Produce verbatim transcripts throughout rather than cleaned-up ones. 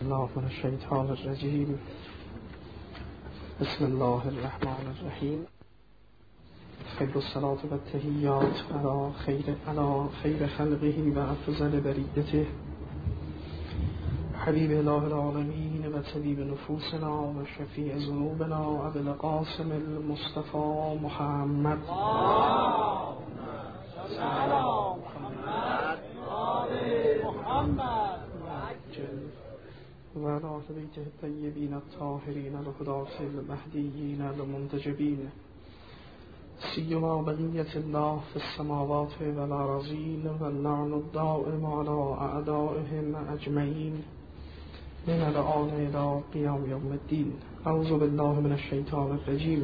الله من الشیطان الرجیم. بسم الله الرحمن الرحیم. خیر الصلاة و التحیات علی خیر علی خیر خلقه و افضل بریته حبیب اله العالمین و طبیب نفوسنا و شفیع ذنوبنا ابو القاسم المصطفى محمد و علی آل بیته الطیبین الطاهرین الهداة المهدیین المنتجبین سیما بقیة الله في السماوات والأراضین واللعن الدائم على أعدائهم أجمعین من الآن إلى قیام یوم الدین. اعوذ بالله من الشیطان الرجیم.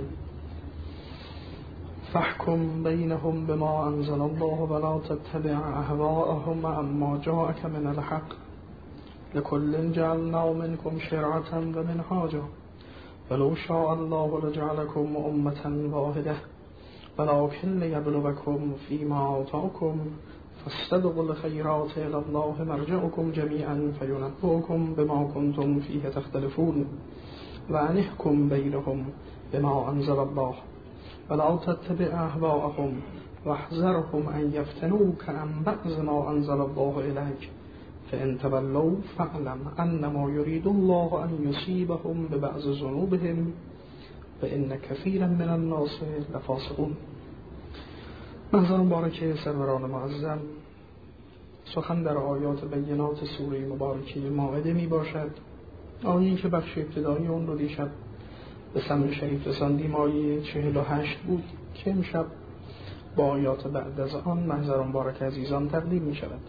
فاحكم بينهم بما أنزل الله ولا تتبع أهواءهم عما جاءك من الحق لكل جعلنا منكم شرعة ومنهاجا ولو شاء الله لجعلكم أمة واحدة ولكن ليبلوكم فيما آتاكم فاستبقوا الخيرات إلى الله مرجعكم جميعا فينبئكم بما كنتم فيه تختلفون وأن احكم بينهم بما أنزل الله ولا تتبع أهواءهم واحذرهم أن يفتنوك عن بعض ما أنزل الله إليك فإن تولوا فاعلم أنما يريد الله أن يصيبهم ببعض ذنوبهم وإن كثيرا من الناس لفاسقون. منظر مبارک سروران معظم، سخن در آیات بینات سوره مبارکه مائده می باشد. آیه‌ای که بخش ابتدایی اون رو دیشب به سمع شریف رساندیم آیه چهل و هشت بود که امشب با آیات بعد از آن منظر مبارک عزیزان تقدیم می شود.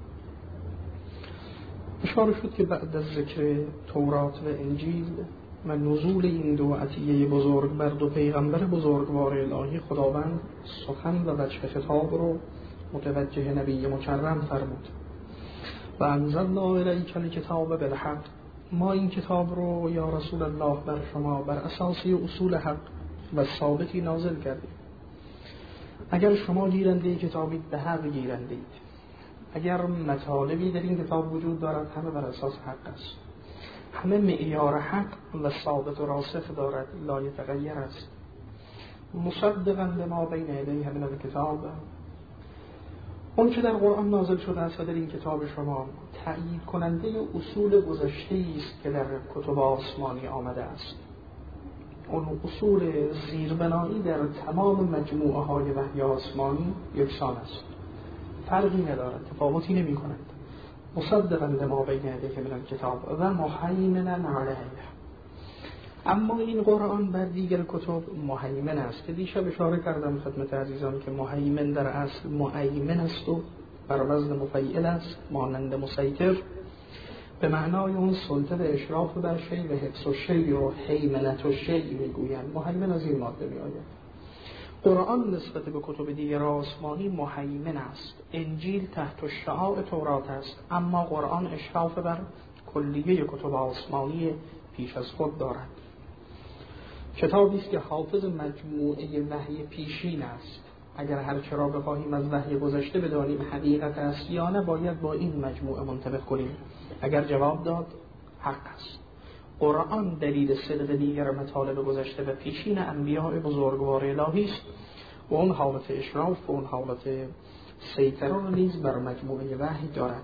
اشاره شد که بعد از ذکر تورات و انجیل و نزول این دو عطیه بزرگ بر دو پیغمبر بزرگوار الهی، خداوند سخن و وجه خطاب رو متوجه نبی مکرم فرمود و انزلنا الیک الکتاب بالحق. ما این کتاب رو یا رسول الله بر شما بر اساسی اصول حق و ثابتی نازل کردیم. اگر شما گیرنده کتابید به حق گیرندید. اگر مطالبی در این کتاب وجود دارد همه بر اساس حق است، همه معیار حق و ثابت و راسخ دارد، لا یتغیر است. مصدقا لما بین یدیه من الکتاب، اون که در قرآن نازل شده است و در این کتاب شما تأیید کننده اصول گذشته است که در کتب آسمانی آمده است. اون اصول زیربنایی در تمام مجموعه های وحی آسمانی یکسان است، فرقی ندارد، تفاوتی نمی کند. مصدقا لما بین یدیه من الکتاب و مهیمنا علیه. اما این قرآن بر دیگر کتب مهیمن است که دیشب اشاره کردم خدمت عزیزان که مهیمن در اصل مؤیمن است و بر وزن مفعل است، مانند مسیطر، به معنای اون سلطه و اشراف بر شیء و حفظ الشیء و هیمنت الشیء میگویند. مهیمن از این ماده میآید. قرآن نسبت به کتب دیگر آسمانی مهیمن است. انجیل تحت شعاع تورات است، اما قرآن اشراف بر کلیه کتب آسمانی پیش از خود دارد. کتابی است که حافظ مجموعه وحی پیشین است. اگر هر چرا بخواهیم از وحی گذشته بدانیم حقیقت است یا نه، باید با این مجموعه منطبق کنیم. اگر جواب داد حق است. قرآن دلیل صدق دیگر مطالب گذشته و پیشین انبیاء بزرگوار الهی است و اون حالت اشراف و اون حالت سیطره را نیز بر مجموعه وحی دارد.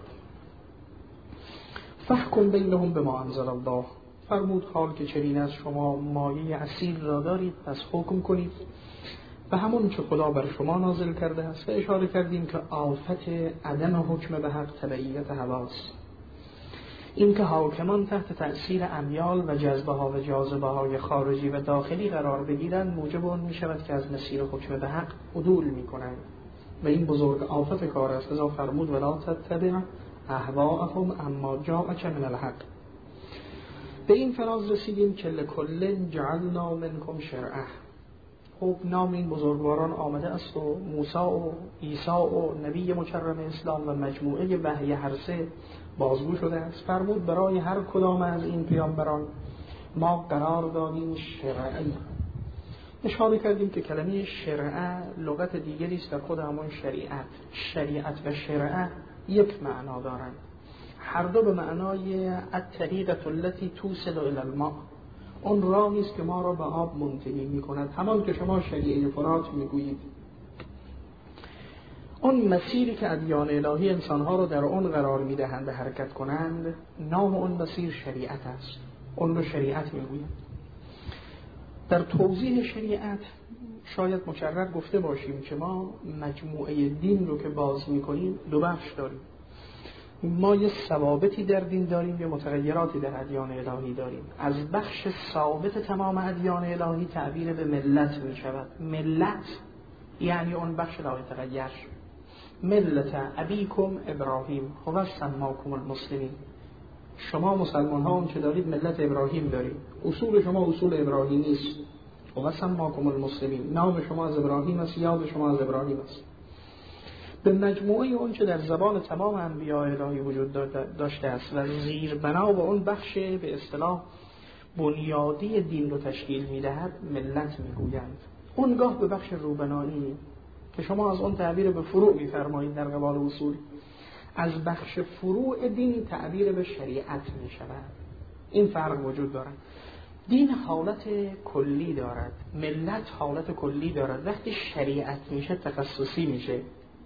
فاحکم بینهم بما انزل الله. فرمود حال که چنین از شما مایه اصیل را دارید پس حکم کنید و همون که خدا بر شما نازل کرده است. و اشاره کردیم که آفت عدم حکم به حق تبعیت هواست. این که حاکمان تحت تأثیر امیال و جذبه ها و جاذبه های خارجی و داخلی قرار بگیرند موجب آن می شود که از مسیر حکم به حق عدول می کنند و این بزرگ آفت کار است. لذا فرمود ولا تتبع اهواءهم اما جاءک من الحق. به این فراز رسیدیم که لکل جعلنا منکم شرعه. خب نام این بزرگواران آمده است و موسی و عیسی و نبی مکرم اسلام و مجموعه وحی هر سه بازگو شده است. فرمود برای هر کدام از این پیامبران ما قرار دادیم شرعه. اشاره کردیم که کلمه شرعه لغت دیگری است در خود همون شریعت. شریعت و شرعه یک معنا دارند. هر دو به معنای الطریقة التي توصل الی الماء، اون راهی است که ما را به آب منتهی می‌کند، همان که شما شریعه فرات می‌گویید. اون مسیری که ادیان الهی انسانها رو در اون قرار می‌دهند به حرکت کنند، نام اون مسیر شریعت است. اون رو شریعت می‌گویند. در توضیح شریعت شاید مکرر گفته باشیم که ما مجموعه دین رو که باز می‌کنیم دو بخش داریم. ما یه ثوابتی در دین داریم، یه متغیراتی در ادیان الهی داریم. از بخش ثابت تمام ادیان الهی تعبیر به ملت می شود. ملت یعنی اون بخش لا یتغیر. ملت ابیکم ابراهیم هو سماکم المسلمین. شما مسلمان ها اون چه دارید ملت ابراهیم دارید، اصول شما اصول ابراهیمی است. هو سماکم المسلمین، نام شما از ابراهیم است، یاد شما از ابراهیم است. به مجموعه اون چه در زبان تمام انبیاء الهی وجود داشته است و زیر بنا به اون بخش به اصطلاح بنیادی دین رو تشکیل میدهد ملت میگویند. اونگاه به بخش روبنایی که شما از اون تعبیر به فروع میفرمایید در قبال اصول، از بخش فروع دین تعبیر به شریعت میشود. این فرق وجود دارد. دین حالت کلی دارد، ملت حالت کلی دارد. وقتی شریعت میشه تخصصی میشه.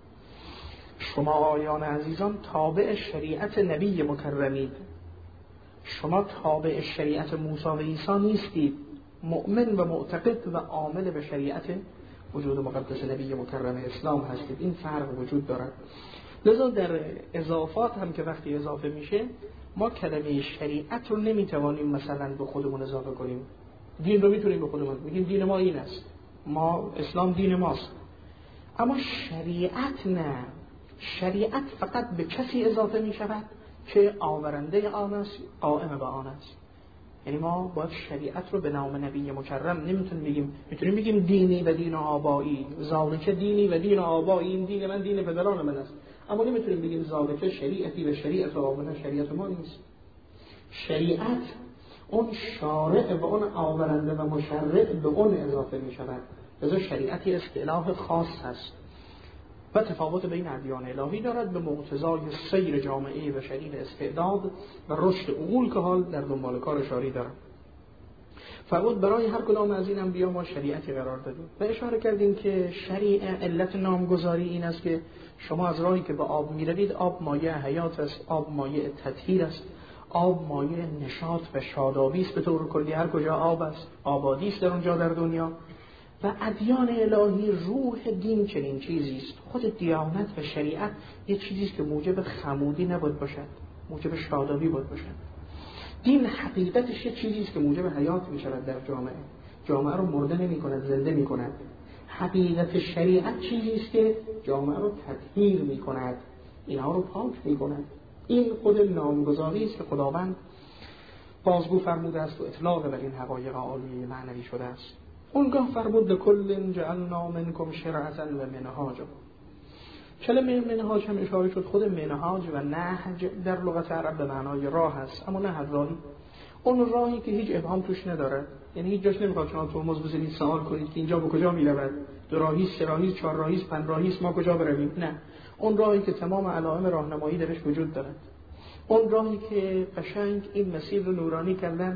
شما آیان عزیزان تابع شریعت نبی مکرمید، شما تابع شریعت موسی و عیسی نیستید، مؤمن و معتقد و عامل به شریعت وجود مقدس نبی مکرم اسلام هستید. این فرق وجود دارد. لذا در اضافات هم که وقتی اضافه میشه ما کلمه شریعت رو نمیتوانیم مثلا به خودمون اضافه کنیم. دین رو میتونیم به خودمون بگیم دین ما این است، ما اسلام دین ماست، اما شریعت نه. شریعت فقط به کسی اضافه می شود که آورنده آن است، قائم به آن است. یعنی ما باید شریعت رو به نام نبی مکرم نمیتونیم بگیم. میتونیم بگیم دینی و دین آبایی، ذالک دینی و دین آبایی، این دین من دین پدران من است، اما نمیتونیم بگیم ذالک شریعتی و شریعت آبایی شریعت ما نیست. شریعت اون شارع و اون آورنده و مشرع به اون اضافه می شود. لذا شریعتی اصطلاح خاص هست و تفاوت بین ادیان الهی دارد به مقتضای سیر جامعه بشری و استعداد و رشد عقول که حال در دنبال کار شاری دارد. فرمود برای هر کدام از این انبیا ما شریعتی قرار دادیم و اشاره کردیم که شریعه علت نامگذاری این است که شما از راهی که به آب میروید، آب مایه حیات است، آب مایه تطهیر است، آب مایه نشاط و شادابی است. به طور کلی هر کجا آب است آبادی است در اونجا در دنیا. و ادیان الهی روح دین چنین چیزی است. خود دیانت و شریعت یک چیزی است که موجب خمودی نباید باشد، موجب شادابی باید باشد. دین حقیقتش یک چیزی است که موجب حیات می شود در جامعه، جامعه رو مرده نمی کند، زنده می کند. حقیقت شریعت چیزی است که جامعه رو تطهیر می کند، اینها رو پاک می کند. این خود نامگذاری است که خداوند بازگو فرموده است و اطلاق بر این حقایق عالی معنوی شده است. اونگاه فرمود لکل جعلنا منکم شرعة و منهاجا. کلمه منهاج هم اشاره شد. خود منهاج و نهج در لغت عرب به معنای راه است، اما نه راهی. اون راهی که هیچ ابهام توش ندارد، یعنی هیچ جاش نمیخواد شما ترمز بزنید سوال کنید که اینجا به کجا میرود، دو راهی، سه راهی، چهار راهی، پنج راهی، ما کجا برویم. نه، اون راهی که تمام علائم راهنمایی درش وجود دارد، اون راهی که قشنگ این مسیر رو نورانی کردن،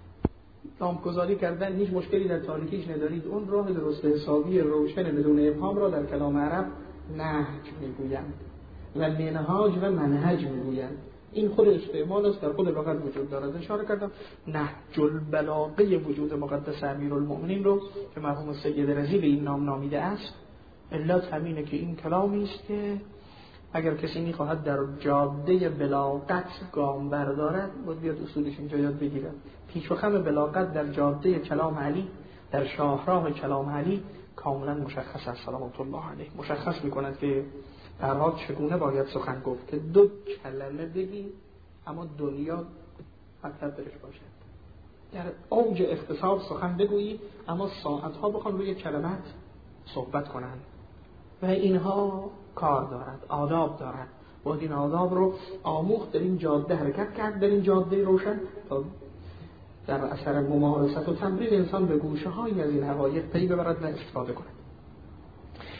نامگذاری کردن، هیچ مشکلی در تاریکیش ندارید. اون راه درست حسابی روشن بدون ابهام را در کلام عرب نهج میگویند و منهاج و منهج میگویند. این خود استعمال است در خود لغت وجود دارد. اشاره کردم نهج البلاغه وجود مقدس امیرالمؤمنین رو که مرحوم سید رضی به این نام نامیده است. علت همینه که این کلامی است که اگر کسی میخواهد در جاده بلاغت گام بردارد باید بیاد اصولش اینجا یاد بگیرد. پیچ و خم بلاغت در جاده کلام علی، در شاهراه کلام علی کاملا مشخص است صلوات الله علیه. مشخص میکند که در حال چگونه باید سخن گفت که دو کلمه بگی اما دنیا مطلب درش باشد. در اوج اختصار سخن بگویی اما ساعتها بخوان روی کلمات صحبت کنند و اینها کار دارد، آداب دارد. باید این آداب رو آموخت، در این جاده حرکت کرد، در این جاده روشن تا در اثر ممارست و تمرین انسان به گوشه هایی از این حقایق پی ببرد و استفاده کند.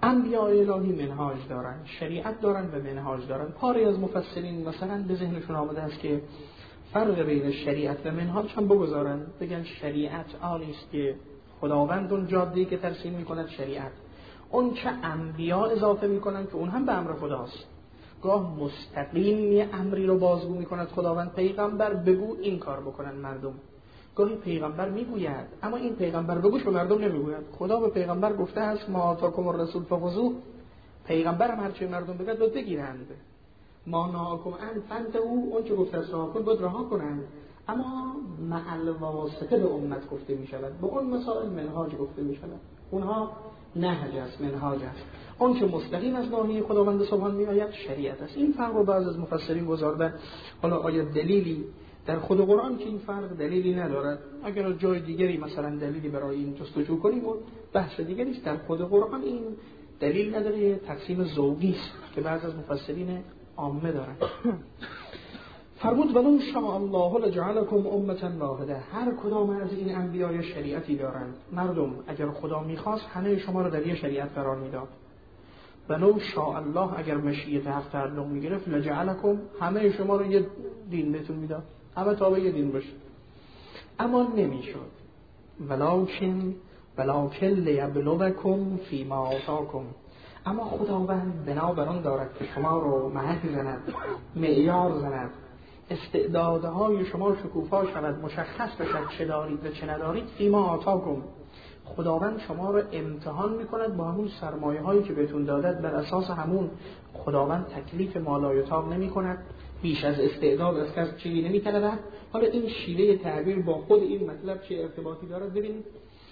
انبیاء الهی منهاج دارن، شریعت دارن و منهاج دارن. پاری از مفسرین مثلا به ذهنشون آمده است که فرق بین شریعت و منهاج هم بگذارن، بگن شریعت آنی است که خداوند اون جاده‌ای که ترسیم میکند شریعت، اون که انبیا اضافه میکنن که اون هم به امر خداست. گاه مستقیم یه امری رو بازگو میکند خداوند، پیغمبر بگو این کار بکنن مردم. گاهی پیغمبر میگوید اما این پیغمبر بگوش به مردم نمیگوید. خدا به پیغمبر گفته است ما آتاکم الرسول فخذوه، پیغمبر هم هرچی مردم بگد باید بگیرند. ما نهاکم عن فانتهوا، اون چه گفته است رها کن باید رها کنند. اما مع الواسطه به امت گفته میشود، به اون مسائل منهاج گفته میشود، اونها نهج است، منهاج است. اون که مستقیم از ناحیه خداوند سبحان میآید شریعت است. این فرق رو بعض از مفسرین گذاردن. حالا آیا دلیلی در خود قرآن که این فرق دلیلی ندارد؟ اگر جای دیگری مثلا دلیلی برای این جستجو کنیم اون بحث دیگری است. در خود قرآن این دلیل نداره، تقسیم ذوقی است که بعض از مفسرین عامه دارن. فرمود ولو شاء الله لجعلکم امة واحده، هر کدام از این انبیاء شریعتی دارند. مردم اگر خدا میخواست همه شما رو در یه شریعت قرار میداد. ولو شاء الله اگر مشیت حق تعلق میگرفت لجعلکم، همه شما رو یه دین بهتون میداد، همه تابع یه دین بشه. اما نمیشد. ولکن ولکن لیبلوکم فیما آتاکم، اما خداوند بنابر آن دارد که شما رو محک زند، معیار زند، استعدادهای شما شکوفا شود، مشخص بشد چه دارید و چه ندارید. فیما آتاکم، خداوند شما رو امتحان میکند با همون سرمایه هایی که بهتون دادد. بر اساس همون خداوند تکلیف مالایتاب نمی کند، بیش از استعداد از کس چیزی نمی طلبد. حالا این شیوه تعبیر با خود این مطلب چه ارتباطی دارد؟ ببینید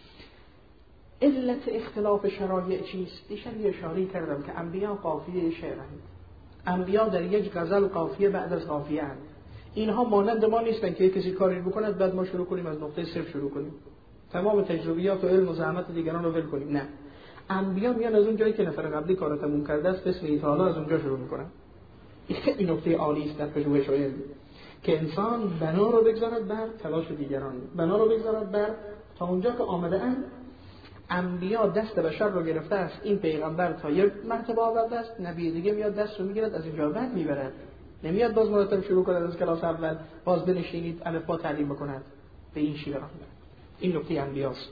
علت اختلاف شرایع چیست؟ دیشب یه اشاره کردم که انبیا قافیه شعرند، انبیا در یک غزل قافیه بعد از قافیه اند. اینها مانند ما نیستن که کسی کاری بکند بعد ما شروع کنیم از نقطه صفر شروع کنیم، تمام تجربیات و علم و زحمت دیگران رو ول کنیم. نه، انبیا میان از اون جایی که نفر قبلی کارو تموم کرده است اسم ایتالا از اونجا شروع میکنن. این خیلی نکته عالی است در پژوهش علم، که انسان بنا رو بگذارد بر تلاش دیگران، بنا رو بگذارد بر تا اونجا که آمده اند. انبیا دست بشر رو گرفته است، این پیغمبر تا یه مرتبه آورده است، نبی دیگه میاد دست رو میگیرد از اینجا بعد میبرد، نمیاد باز مرتب شروع کند از کلاس اول باز بنشینید الف با تعلیم بکند. به این شیوه این نکته انبیاست.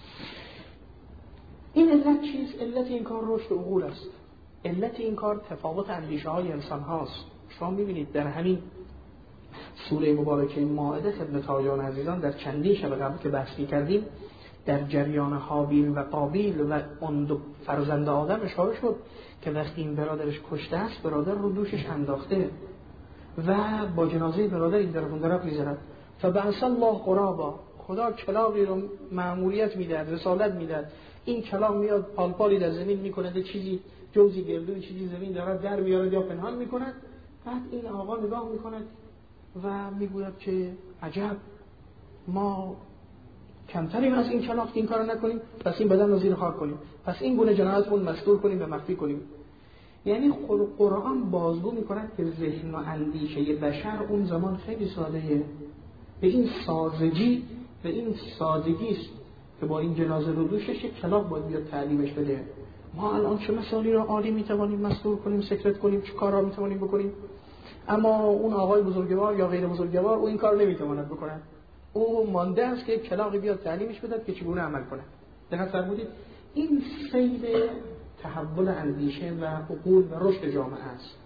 این علت چیست؟ علت این کار رشد عقول است. علت این کار تفاوت اندیشه های انسان هاست. شما میبینید در همین سوره مبارکه مائده ابن تایان عزیزان در چندین شب قبل که بحث کردیم در جریان هابیل و قابیل و اون دو فرزند آدم اشاره شد که وقتی این برادرش کشته است برادر رو دوشش انداخته و با جنازه برادر این طرف اون طرف می‌زند. فبعث الله غرابا، خدا کلاغی رو مأموریت میداد، رسالت میداد، این کلاغ میاد پالپالی در زمین میکنه، چیزی جوزی گردوی چیزی زمین داره در میاره یا پنهان میکنه. بعد این آقا نگاه میکنه و میگوید که عجب، ما کمتریم از این کلاغ این کارو نکنیم، پس این بدن رو زیر خاک کنیم، پس این گونه جنایتمون مستور کنیم و مخفی کنیم. یعنی قرآن بازگو میکند که ذهن و اندیشه بشر اون زمان خیلی ساده‌ایه، به این سادگی به این سادگی است که با این جنازه رو دوشش یک کلاغ باید بیاد تعلیمش بده. ما الان چه مسائلی رو عالی میتوانیم مستور کنیم، سکرت کنیم، چه کارا میتوانیم بکنیم، اما اون آقای بزرگوار یا غیر بزرگوار او این کار نمیتواند بکنه. او مانده است که کلاغی بیاد تعلیمش بده که چگونه عمل کنه. دقت فرمودید این سیر تحول اندیشه و عقول و رشد جامعه است.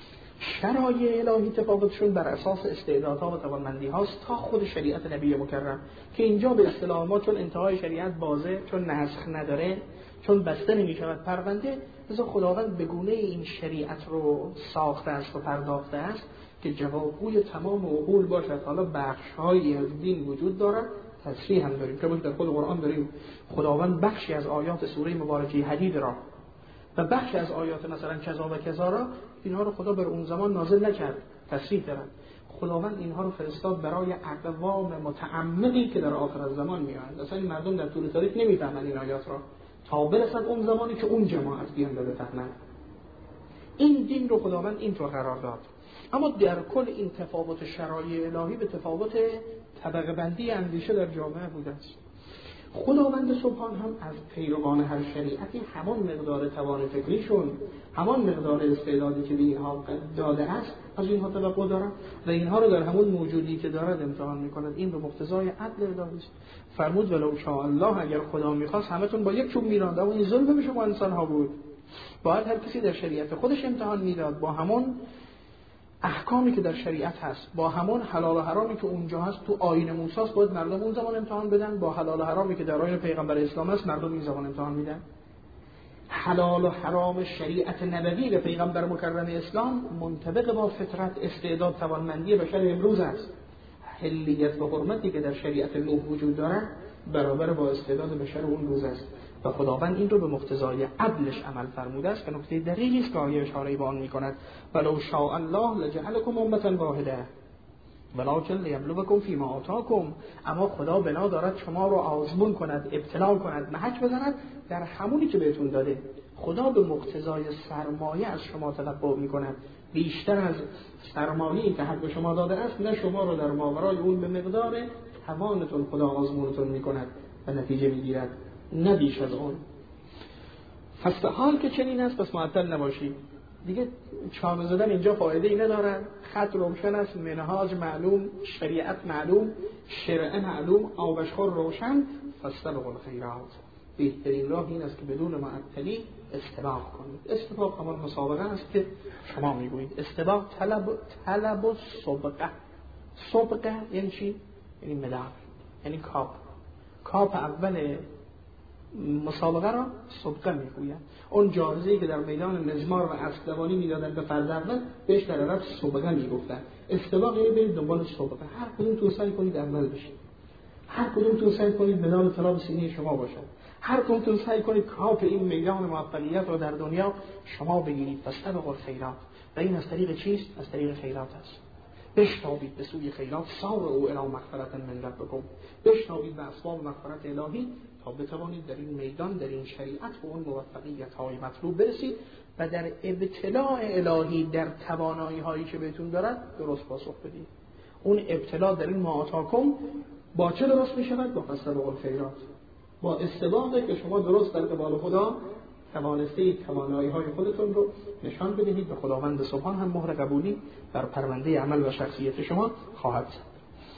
شرایع الهی تفاوتشون بر اساس استعدادها و توانمندی هاست تا خود شریعت نبی مکرم که اینجا به اصطلاح ما چون انتهای شریعت بازه، چون نسخ نداره، چون بسته نمی‌شود پرونده، لذا خداوند به گونه این شریعت رو ساخته است و پرداخته است که جوابگوی تمام عقول باشد. حالا بخش‌هایی از دین وجود دارد، تصریح هم داریم که در خود قرآن داریم خداوند بخشی از آیات سوره مبارکه حدید را و بخش از آیات مثلا کذا و کذا را، اینها رو خدا بر اون زمان نازل نکرد، تصریح دارد. خداوند اینها رو فرستاد برای اقوام متعمدی که در آخر زمان میآیند. اصلا این مردم در طول تاریخ نمیفهمند این آیات را تا برسد اون زمانی که اون جماعت بیان بفهمند. این دین رو خداوند اینطور قرار داد. اما در کل این تفاوت شرایع الهی به تفاوت طبقه بندی اندیشه در جامعه بوده است. خداوند سبحان هم از پیروان هر شریعتی همان مقدار توان فکریشون، همان مقدار استعدادی که به اینها داده است از اینها توقع دارد و اینها رو در همون موجودی که دارد امتحان میکند. این به مقتضای عدل الهی است. فرمود ولو شاء الله، اگر خدا میخواست همتون با یک چوب میراند، اما این ظلم به شما انسان ها بود. باید هر کسی در شریعت خودش امتحان میداد با همون احکامی که در شریعت هست، با همون حلال و حرامی که اونجا هست. تو آیین موسی است باید مردم اون زمان امتحان بدن، با حلال و حرامی که در آیین پیغمبر اسلام است مردم این زمان امتحان میدن. حلال و حرام شریعت نبوی و پیغمبر مکرم اسلام منطبق با فطرت، استعداد، توانمندی بشر امروز است. حلیت و حرمتی که در شریعت نوح وجود دارد برابر با استعداد بشر اون روز است و خداوند این رو به مقتضای عدلش عمل فرموده است که نکته دقیقی است که آیه اشاره به آن می‌کند. ولو شاء الله لجعلکم امة واحده ولکن لیبلوکم فیما آتاکم. اما خدا بنا دارد شما رو آزمون کند، ابتلا کند، محک بزند در همونی که بهتون داده. خدا به مقتضای سرمایه از شما تلقی می‌کند، بیشتر از سرمایه‌ای که حق به شما داده است نه شما رو در ماورای اون به مقدار توانتون خدا آزمونتون می‌کند و نتیجه می‌گیرد، نه بیش از اون. پس حال که چنین است پس معطل نباشید دیگه. چانه زدن اینجا فایده ای ندارد. خط روشن است، منهاج معلوم، شریعت معلوم، شرع معلوم، آوشخور روشن. فاستبقوا الخیرات. بهترین راه این است که بدون معطلی استباق کنید. استباق همان مسابقه است که شما میگویید. استباق طلب طلب و سبقه. سبقه یعنی چی؟ یعنی مدال، یعنی کاپ. کاپ اول مسابقه را سبقه میگویند. اون جایزه‌ای که در میدان مزمار و اسب‌دوانی میدادن به فرد اول بهش در عرب سبقه میگفتن. استباق یعنی برید دنبال سبقه. هر کدوم تو سعی کنید اول بشید. هر کدوم تو سعی کنید مدال طلا به سینه شما باشد. هر کدوم تو سعی کنید کاپ این میدان موفقیت رو در دنیا شما بگیرید. فاستبقوا الخیرات. و این از طریق چیست؟ از طریق خیرات است. بشتابید به سوی خیرات. سارعوا الی مغفرة من ربکم. بشتابید به اسباب مغفرت الهی تا بتوانید در این میدان، در این شریعت به اون موفقیت های مطلوب برسید و در ابتلاء الهی در توانایی هایی که بهتون دارد درست پاسخ بدید. اون ابتلا در این معاتاکم با چه درست می شود؟ با فاستبقوا الخیرات، با استباقی که شما درست در قبال خدا توانستید توانایی های خودتون رو نشان بدهید و خداوند سبحان هم مهر قبولی بر پرونده عمل و شخصیت شما خواهد زد.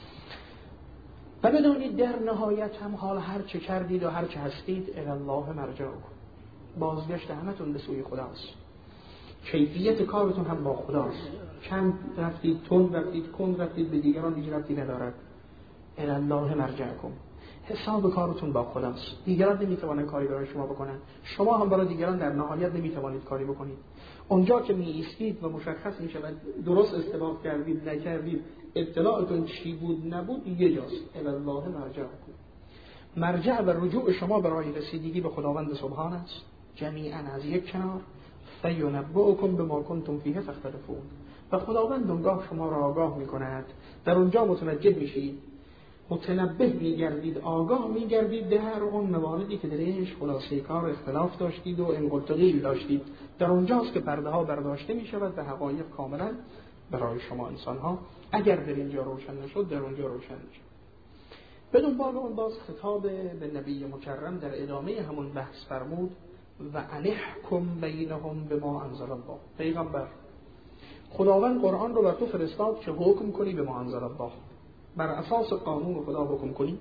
و بدانید در نهایت هم حال هر چه کردید و هر چه هستید الی الله مرجعکم. بازگشت همتون به سوی خداست. کیفیت کارتون هم با خداست. چند رفتید، تند رفتید، کند رفتید، به دیگران دیگه ربطی ندارد. الی الله مرجعکم. حساب کارتون با خداست. دیگران نمیتوانند کاری برای شما بکنن. شما هم برای دیگران در نهایت نمیتوانید کاری بکنید. اونجا که می ایستید و مشخص میشه درست استباق کردید نکردید، اطلاعتون چی بود نبود، یه جاست. الی الله مرجعکم. مرجع و رجوع شما برای رسیدگی به خداوند سبحان است. جمیعا از یک کنار. فینبئکم بما کنتم فیه تختلفون. و خداوند اونجا شما را آگاه میکند. در اونجا متوجه میشید، متنبه میگردید، آگاه میگردید در اون مواردی که درش خلاصه کار اختلاف داشتید و انقطاعی داشتید. در اونجاست که پرده ها برداشته میشود و حقایق کاملا برای شما انسان ها اگر در اینجا روشن نشد در اونجا روشن میشه. بدون باب اون باز خطاب به نبی مکرم در ادامه همون بحث فرمود و انحکم بینهم بما انزل الله. پیغمبر، خداوند قرآن رو بر تو فرستاد که حکم کنی به ما انزل الله، بر اساس قانون خدا حکم کنی.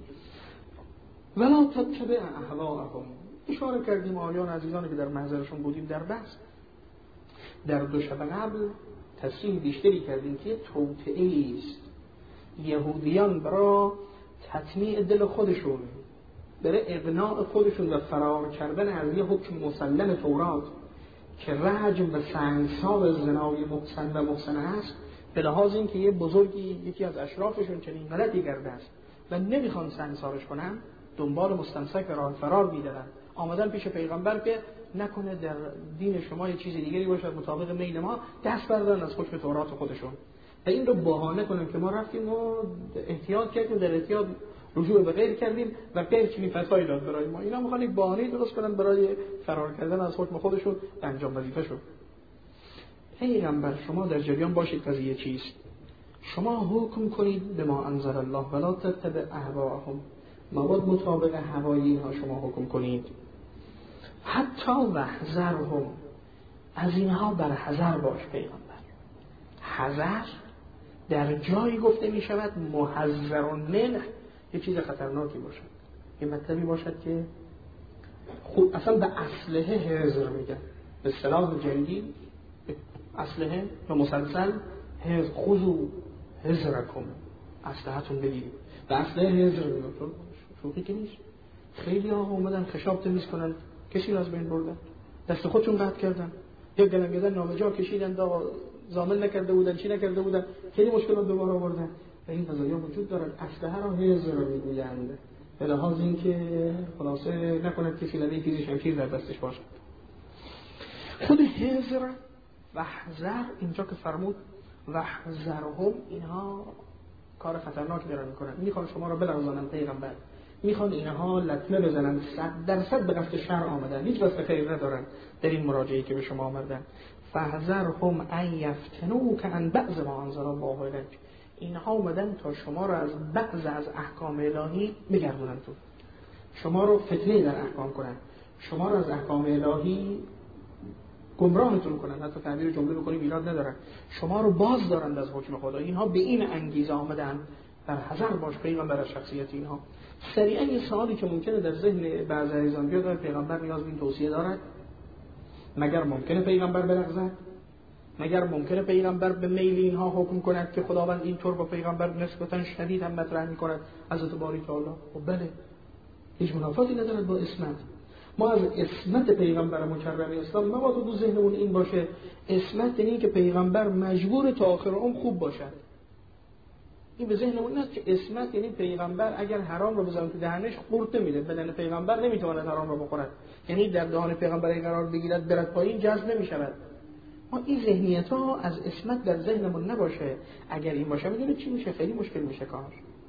ولا تتبع اهواءهم. اشاره کردیم آیان عزیزانی که در محضرشون بودیم در بحث در دو شب قبل تصریح بیشتری کردیم که توطئه است. یهودیان برای تطمیع دل خودشون، برای اقناع خودشون و فرار کردن از یه حکم مسلم تورات که رجم و سنگسار زنای محسن و محسنه است، به لحاظ این که یه بزرگی یکی از اشرافشون چنین غلطی کرده است و نمیخوان سنگسارش کنن، دنبال مستمسک راه فرار میدادن. آمدن پیش پیغمبر که نکنه در دین شما یه چیز دیگری باشد مطابق میل ما، دست بردارن از حکم تورات خودشون و این رو بهانه کنن که ما رفتیم و احتیاط کردیم، در احتیاط رجوع به غیر کردیم و غیر چنین فتوایی داد برای ما. اینا میخوان یک بهانه درست کنن برای فرار کردن از حکم خودشون و انجام وظیفه‌شون. پیغمبر شما در جریان باشید قضیه چیست. شما حکم کنید به ما انزل الله ولا تتبع اهواءهم مباد مطابق هوای اینها شما حکم کنید. حتی وحذرهم، از اینها بر حذر باش پیغمبر. حذر در جایی گفته می شود محذر منه، یه چیز خطرناکی باشد، یه مطلبی باشد که خود اصلا به اسلحه حذر میگن، به سلاح جنگی اسلحه و مسلسل حذر، خذوا حذرکم، اسلحه‌تون بگیرید، به اسلحه حذر میگن. شوخی که نیست. خیلی ها اومدن خشاب تمیز کنن، کسی رو از بین بردن، دست خودشون قطع کردن، یا گلنگدن نامجا کشیدن، دا زامل نکرده بودن، چی نکرده بودن، خیلی مشکلات به بار آوردن. و این قضایا وجود دارد. اسلحه را حذر میگویند، به لحاظ اینکه خلاصه نکند کسی لدی تیز شمشیر در دستش باشد. خود حذر و حذر اینجا که فرمود و حذرهم، اینها کار خطرناکی دارن میکنن. میخوان شما را بلرزانن پیغمبر، میخوان اینها لطمه بزنن، صد درصد به قصد شر آمدن، هیچ واسه خیر ندارن در این مراجعه‌ای که به شما آمدن. فحذرهم ان یفتنوک عن بعض ما انزل الله الیک، اینها اومدن تا شما را از بعض از احکام الهی بگردونن، تو شما رو فتنه در احکام کنن، شما را از احکام الهی گمراهتون کنن، حتی تعبیر جمله بکنیم ایراد ندارن، شما رو باز دارند از حکم خدا. اینها به این انگیزه آمدن. بر حذر باش پیغمبر از شخصیت اینها. سریعا یه سوالی که ممکنه در ذهن بعضی عزیزان بیاد، پیغمبر نیاز به این توصیه دارد؟ مگر ممکنه پیغمبر بلغزد؟ مگر ممکنه پیغمبر به میل اینها حکم کند که خداوند اینطور با پیغمبر نسبتا شدید هم مطرح می‌کند حضرت باری تعالی؟ خب بله، هیچ منافاتی ندارد با اسمت. ما از اسمت پیغمبر مکرم اسلام مبادا تو ذهنمون این باشه اسمت یعنی که پیغمبر مجبور تا آخر عمر خوب باشد. این به ذهنمون نیست که اسمت یعنی پیغمبر اگر حرام رو بزنه تو دهنش قورت میده، بدن پیغمبر نمیتواند حرام رو بخورد، یعنی در دهان پیغمبر قرار بگیرد برد پایین جذب نمیشود. ما این ذهنیت ها از اسمت در ذهنمون نباشه. اگر این باشه میدونید چی میشه؟ خیلی مشکل میشه کار.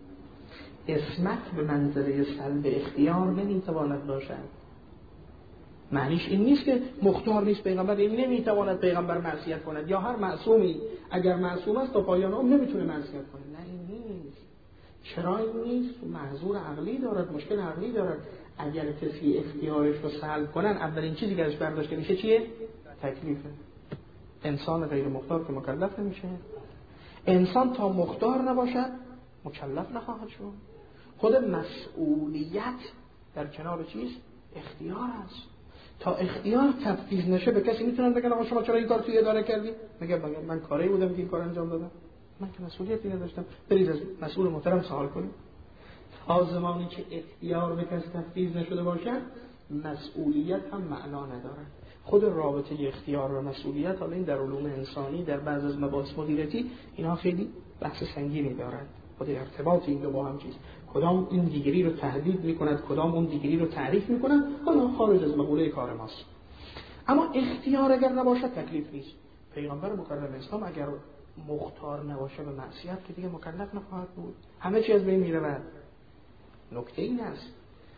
اسمت به منزله سلب اختیار نمیتواند باشد. معنیش این نیست که مختار نیست پیغمبر، این نمیتواند پیغمبر معصیت کند، یا هر معصومی اگر معصوم است تا پایان عمر نمیتونه معصیت کنه. نه این نیست. چرا این نیست؟ معذور عقلی دارد، مشکل عقلی دارد. اگر کسی اختیارش رو سلب کنن، اولین چیزی که ازش برداشته میشه چیه؟ تکلیفه. انسان غیر مختار که مکلف نمیشه. انسان تا مختار نباشد مکلف نخواهد شد. خود مسئولیت در کنار چیست؟ اختیار است. تا اختیار تفویض نشه به کسی میتونن بگن آقا شما چرا این کار توی اداره کردی؟ میگه من کاری بودم که این کار انجام دادم، من که مسئولیتی نداشتم. برید از مسئول محترم سوال کنید. تا زمانی که اختیار به کسی تفویض نشده باشد مسئولیت هم معنا نداره. خود رابطه اختیار و مسئولیت، حالا این در علوم انسانی در بعض از مباحث مدیریتی اینها خیلی بحث سنگینی دارند. خود ارتباط این دو با هم چیز، کدام این دیگری رو تهدید میکند، کدام اون دیگری رو تعریف میکند، حالا خارج از مقوله کار ماست. اما اختیار اگر نباشد تکلیف نیست. پیغمبر مکرم اسلام اگر مختار نباشه به معصیت که دیگه مکلف نخواهد بود، همه چی از بین میرود. نکته این است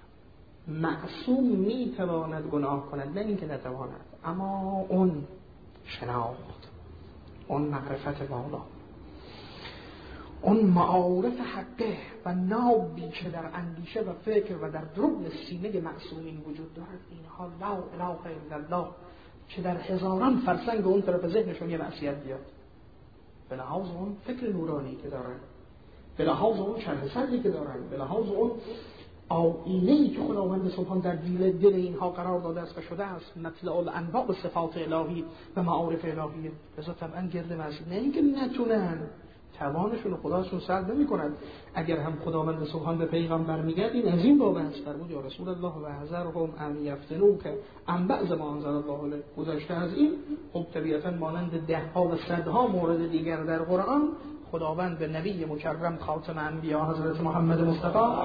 معصوم میتواند گناه کند، نه اینکه نتواند، اما اون شناخت، اون معرفت بالا، اون معارف حقه و نابی که در اندیشه و فکر و در درون سینه معصومین وجود دارد، اینها لا اله الا الله که در هزاران فرسنگ اون طرف ذهنشون یه معصیت بیاد، به لحاظ اون فکر نورانی که دارن، به لحاظ اون چند سردی که دارن، به لحاظ اون آینه‌ای که خداوند سبحان در دل دل اینها قرار داده است و شده است مطلع الانواع و صفات الهی و معارف الهیه. لذا طبعا گرد معصیت، نه اینکه نتونن، توانشون خداشون سلب نمی‌کند. اگر هم خداوند سبحان به پیغمبر میگه این از این باب است، فرمود یا رسول الله و حذرهم ان یفتنوک عن بعض ما انزل الله الیک. گذشته از این خب طبیعتا مانند ده ها و صدها مورد دیگر در قرآن خداوند به نبی مکرم خاتم انبیا حضرت محمد مصطفی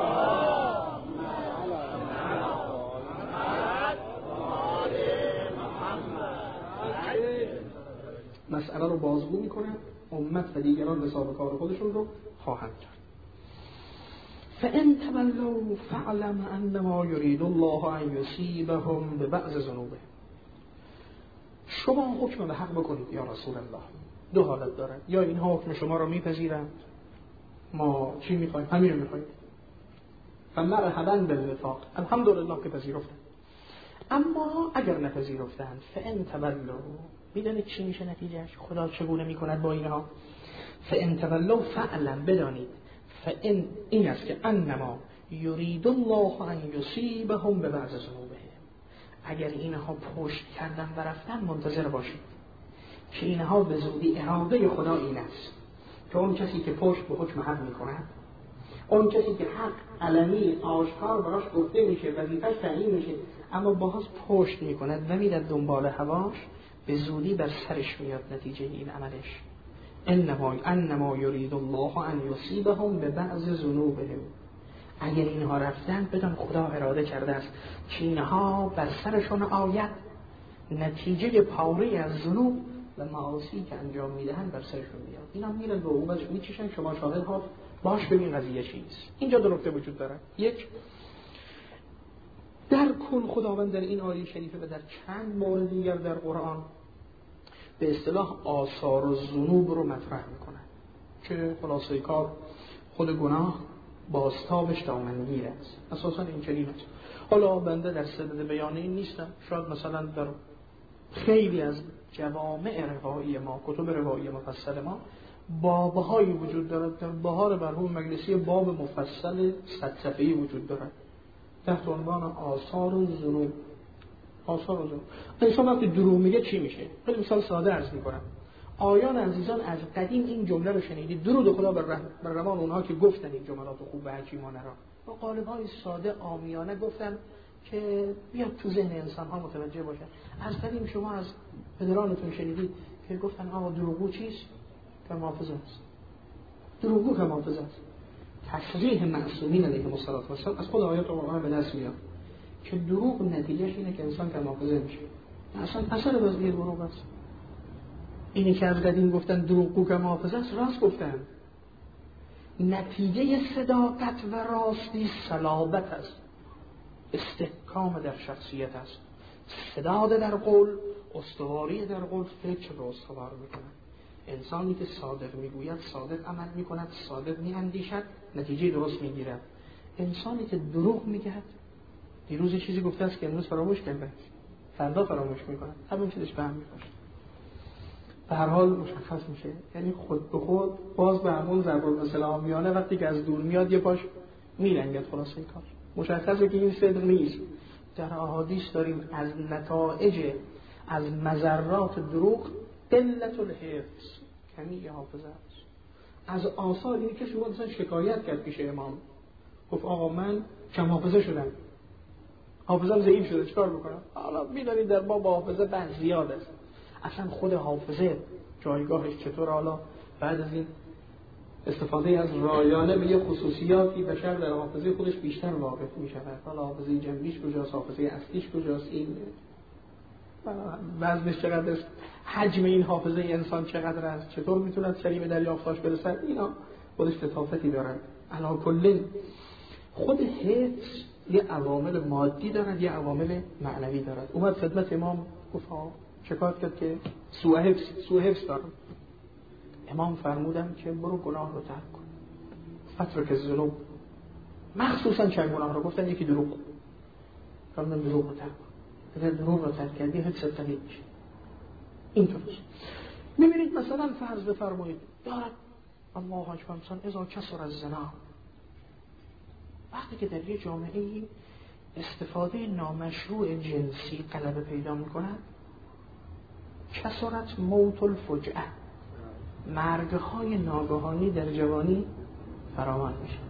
مسئله رو بازگو میکنه. امت و دیگران حساب کار خودشون رو خواهند کرد. فَإِن تَوَلَّوْا فَاعْلَمْ أَنَّمَا يُرِيدُ اللَّهُ أَن يُصِيبَهُم بِبَعْضِ ذُنُوبِهِم. شما حکم به حق بکنید یا رسول الله. دو حالت داره، یا اینها حکم شما رو میپذیرند، ما چی میخوایم؟ همین رو میخوایم، فمرحبا بالوفاق، الحمدلله که پذیرفتن. اما اگر نپذیرفتند فان تولوا، میدونید چی میشه نتیجهش؟ خدا چگونه میکند با اینها؟ فان تولوا فعلا بدانید فان این است که انما یرید الله ان یصیبهم ببعض ذنوبهم، اگر اینها پشت کردن و رفتن منتظر باشید که اینها به زودی اراده خدا این است که اون کسی که پشت به حکم حق میکند، اون کسی که حق علنی آشکار براش گفته میشه، وظیفه‌اش تعیین میشه، اما باز پشت میکند و میره دنبال هواش، به زودی بر سرش میاد نتیجه این عملش. انما انما یرید الله ان یصیبهم ببعض ذنوبهم، اگر اینها رفتن بدون خدا اراده کرده است که اینها بر سرشون آید، نتیجه پاره از ذنوب و معاصی که انجام میدهن بر سرشون میاد. اینا میرن به عقوبتش میچشن. شما شاهد ها باش ببین قضیه چیست. اینجا دو نکته وجود داره. یک، در کل خداوند در این آیه شریفه و در چند مورد دیگر در قرآن به اصطلاح آثار و ذنوب رو مطرح میکنن که خلاصه کار خود گناه بازتابش دامنگیر است. اساسا این چنین است. حالا بنده در صدد بیان این نیستم، شاید مثلا در خیلی از جوامع روایی ما، کتب روایی مفصل ما، بابهایی وجود دارد. در بهار مرحوم مجلسی باب مفصل صد صفحه‌ای وجود دارد تحت عنوان آثار و ذنوب. آثار و ذنوب. انسان وقتی دروغ میگه چی میشه؟ خیلی مثال ساده عرض میکنم. آیان عزیزان از قدیم این جمله رو شنیدید، درود خدا بر, رح... بر روان اونها که گفتن این جملات خوب و حکیمانه را با قالب‌های ساده عامیانه گفتن که بیاد تو ذهن انسان‌ها متوجه باشه. از قدیم شما از پدرانتون شنیدید که گفتن آقا دروغگو چیست؟ که محافظ است. دروغگو که محافظ است. تصریح معصومین علیهم الصلوة و السلام از خود آیات قرآن به دست میاد که دروغ نتیجهش اینه که انسان که محافظه میشه. اصلا اثر وضعیت دروغ است. اینی که از قدیم گفتن دروغگو که محافظ است، راست گفتن. نتیجه صداقت و راستی صلابت است، استحکام در شخصیت است، سداد در قول، استواری در قول، فکر رو استوار میکنه. انسانی که صادق میگوید صادق عمل میکند، صادق میاندیشد، نتیجه درست میگیرد. انسانی که دروغ میگه، دیروز چیزی گفته است که امروز فراموش کرده، فردا فراموش میکنه، همون چیزش به هم میخوره. به هر حال مشخص میشه، یعنی خود به خود باز به همون ضرب المثل عامیانه وقتی که از دور میاد یه پاش میلنگد. خلاصه کار مشخصه که این صدق نیست. در احادیث داریم از نتایج از مضرات دروغ قلت الحفظ، کمی حافظه است. از آثار اینه که شما مثلا شکایت کرد پیش امام، گفت آقا من کم حافظه شدم، حافظم ضعیف شده، چیکار بکنم؟ حالا می‌دونید در باب حافظه بحث زیاد است. اصلا خود حافظه جایگاهش چطور؟ حالا بعد از این استفاده از رایانه به یه خصوصیاتی بشر در حافظه خودش بیشتر واقف می شود. حالا حافظه جنبیش کجاست، حافظه اصلیش کجاست، این وزنش چقدر است، حجم این حافظه انسان چقدر است، چطور میتوند سریع به دریافتاش برسد، اینا خودش لطافتی دارد. علا کل خود حفظ یه عوامل مادی دارد، یه عوامل معنوی دارد. اومد خدمت امام گفت شکایت کرد که سوء حفظ سوء حفظ دارم. امام فرمودن که برو گناه رو ترک کن، فترک الذنوب، مخصوصا چند گناه رو گفتن، یکی دروغ. فرمودن دروغ رو ترک کن. اگر دروغ رو ترک کردی حفظت تغییر میشه. اینطوریه. میبینید مثلا فرض بفرمایید دارد الله اکبر مثلا اذا کسر الزنا، وقتی که در یه جامعه استفاده نامشروع جنسی غلبه پیدا میکند، کسرت موت الفجعه، مرگ‌های ناگهانی در جوانی فراوان میشه.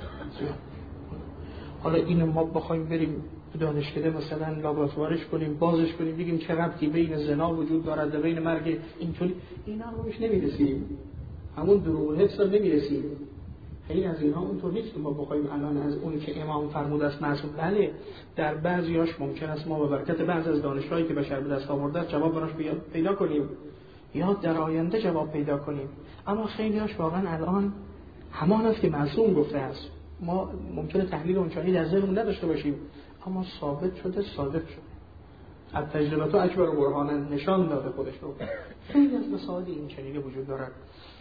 حالا اینو ما بخوایم بریم تو دانشکده مثلا لابراتوارش کنیم، بازش کنیم، بگیم چه ربطی بین زنا وجود دارد و بین مرگ، اینطوری اینا رو بهش نمیرسیم. همون دروغ حفظ رو نمیرسیم. خیلی از اینها اونطور نیست که ما بخوایم الان از اون که امام فرموده است معصوم. بله در بعضیاش ممکن است ما به برکت بعض از دانشگاهی که بشر به دست آورده جواب براش پیدا کنیم یا در آینده جواب پیدا کنیم، اما خیلیاش واقعا الان همان است که معصوم گفته است. ما ممکنه تحلیل اونچنانی در ذهنمون نداشته باشیم، اما ثابت شده، صادق شده، از تجربه تو اکبر برهانه نشان داده خودش رو. خیلی از مسائل این چنینی وجود دارد.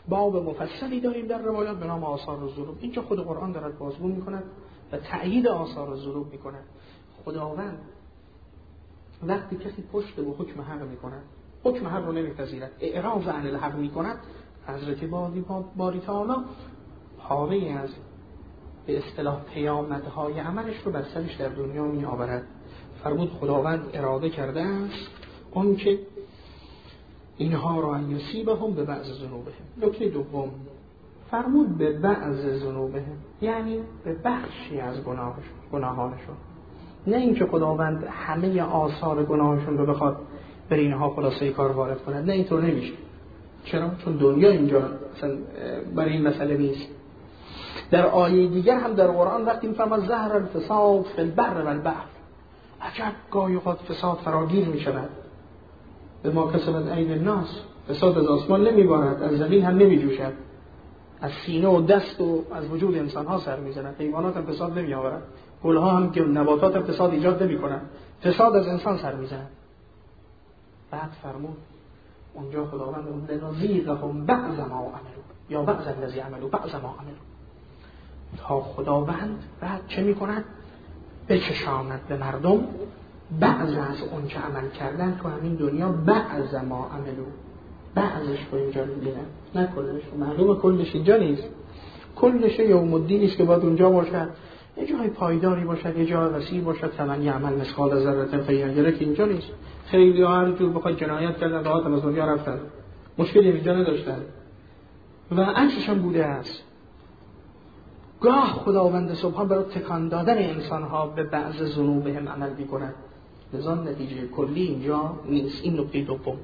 باب مفصلی داریم در روایات به نام آثار الذنوب. اینجا خود قرآن دارد بازگو میکند و تأیید آثار الذنوب میکند. خداوند وقتی کسی پشت به حکم حق میکند، حکم حق رو نمیپذیرد، اعراض عن الحق میکند، حضرت باری تعالی پاره از به اصطلاح پیامدهای عملش رو بر سرش در دنیا می آورد. فرمود خداوند اراده کرده است اون که اینها را ان یصیبهم به بعض ذنوبهم. نکته دوم فرمود به بعض ذنوبهم، یعنی به بخشی از گناهشون، گناهانشون، نه اینکه خداوند همه آثار گناهشون رو بخواد بر اینها خلاصه کار وارد کند. نه، اینطور نمیشه. چرا؟ چون دنیا اینجا مثلا برای این مسئله نیست. در آیه دیگر هم در قرآن وقتی میفرماد ظهر الفساد فی البر و البحر، عجب گاهی اوقات فساد فراگیر میشود. به ما کسبت عین الناس، فساد از آسمان نمیبارد، از زمین هم نمیجوشد، از سینه و دست و از وجود انسان ها سر میزند. حیوانات هم فساد نمیآورد، گل ها هم که نباتات هم فساد ایجاد نمیکنند، فساد از انسان سر میزند. بعد فرمود اونجا خداوند اون لنذیقهم بعض ما عملوا یا بعض الذی عملوا بعض ما عملوا، تا خداوند بعد چه میکند؟ بچشاند به مردم بعض از اون که عمل کردن تو همین دنیا، بعض ما عملوا، بعضش رو اینجا میبینن، نه کلش. معلومه کلش اینجا نیست، کلش یوم الدین است که باید اونجا باشد، یه جای پایداری باشد، یه جای وسیع باشد، ثمن عمل مثقال ذره خیره که اینجا نیست. خیلی ها هر جور بخواد جنایت کردن راحت از دنیا رفتن، مشکلی اینجا نداشتن و عکسش هم بوده است. گاه خداوند سبحان برای تکان دادن انسان‌ها به بعض ذنوبهم عمل می‌کند، لذا نتیجه کلی اینجا نیست. این نکته دوم.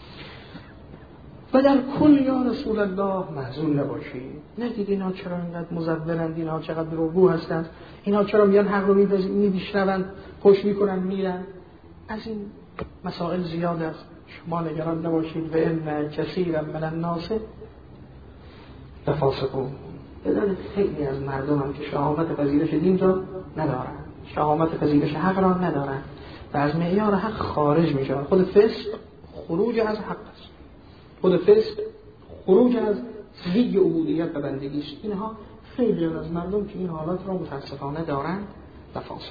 و در کل یا رسول الله محزون نباشید. نگید اینا چرا اینقدر مزورند، اینا چقدر دروغگو هستند، اینا چرا میان حق رو می‌بیشنوند، خوش می‌کنن میرن. از این مسائل زیاد است، شما نگران نباشید. و ان کثیرا من الناس لفاسقون. بدان خیلی از مردم هم که شهامت پذیرش دین را ندارن، شهامت پذیرش حق را ندارن و از معیار حق خارج میشن. خود فسق خروج از حق است، خود فسق خروج از لیگ عبودیت و بندگی است. اینها خیلی از مردم که این حالات را متاسفانه دارند لفاسق.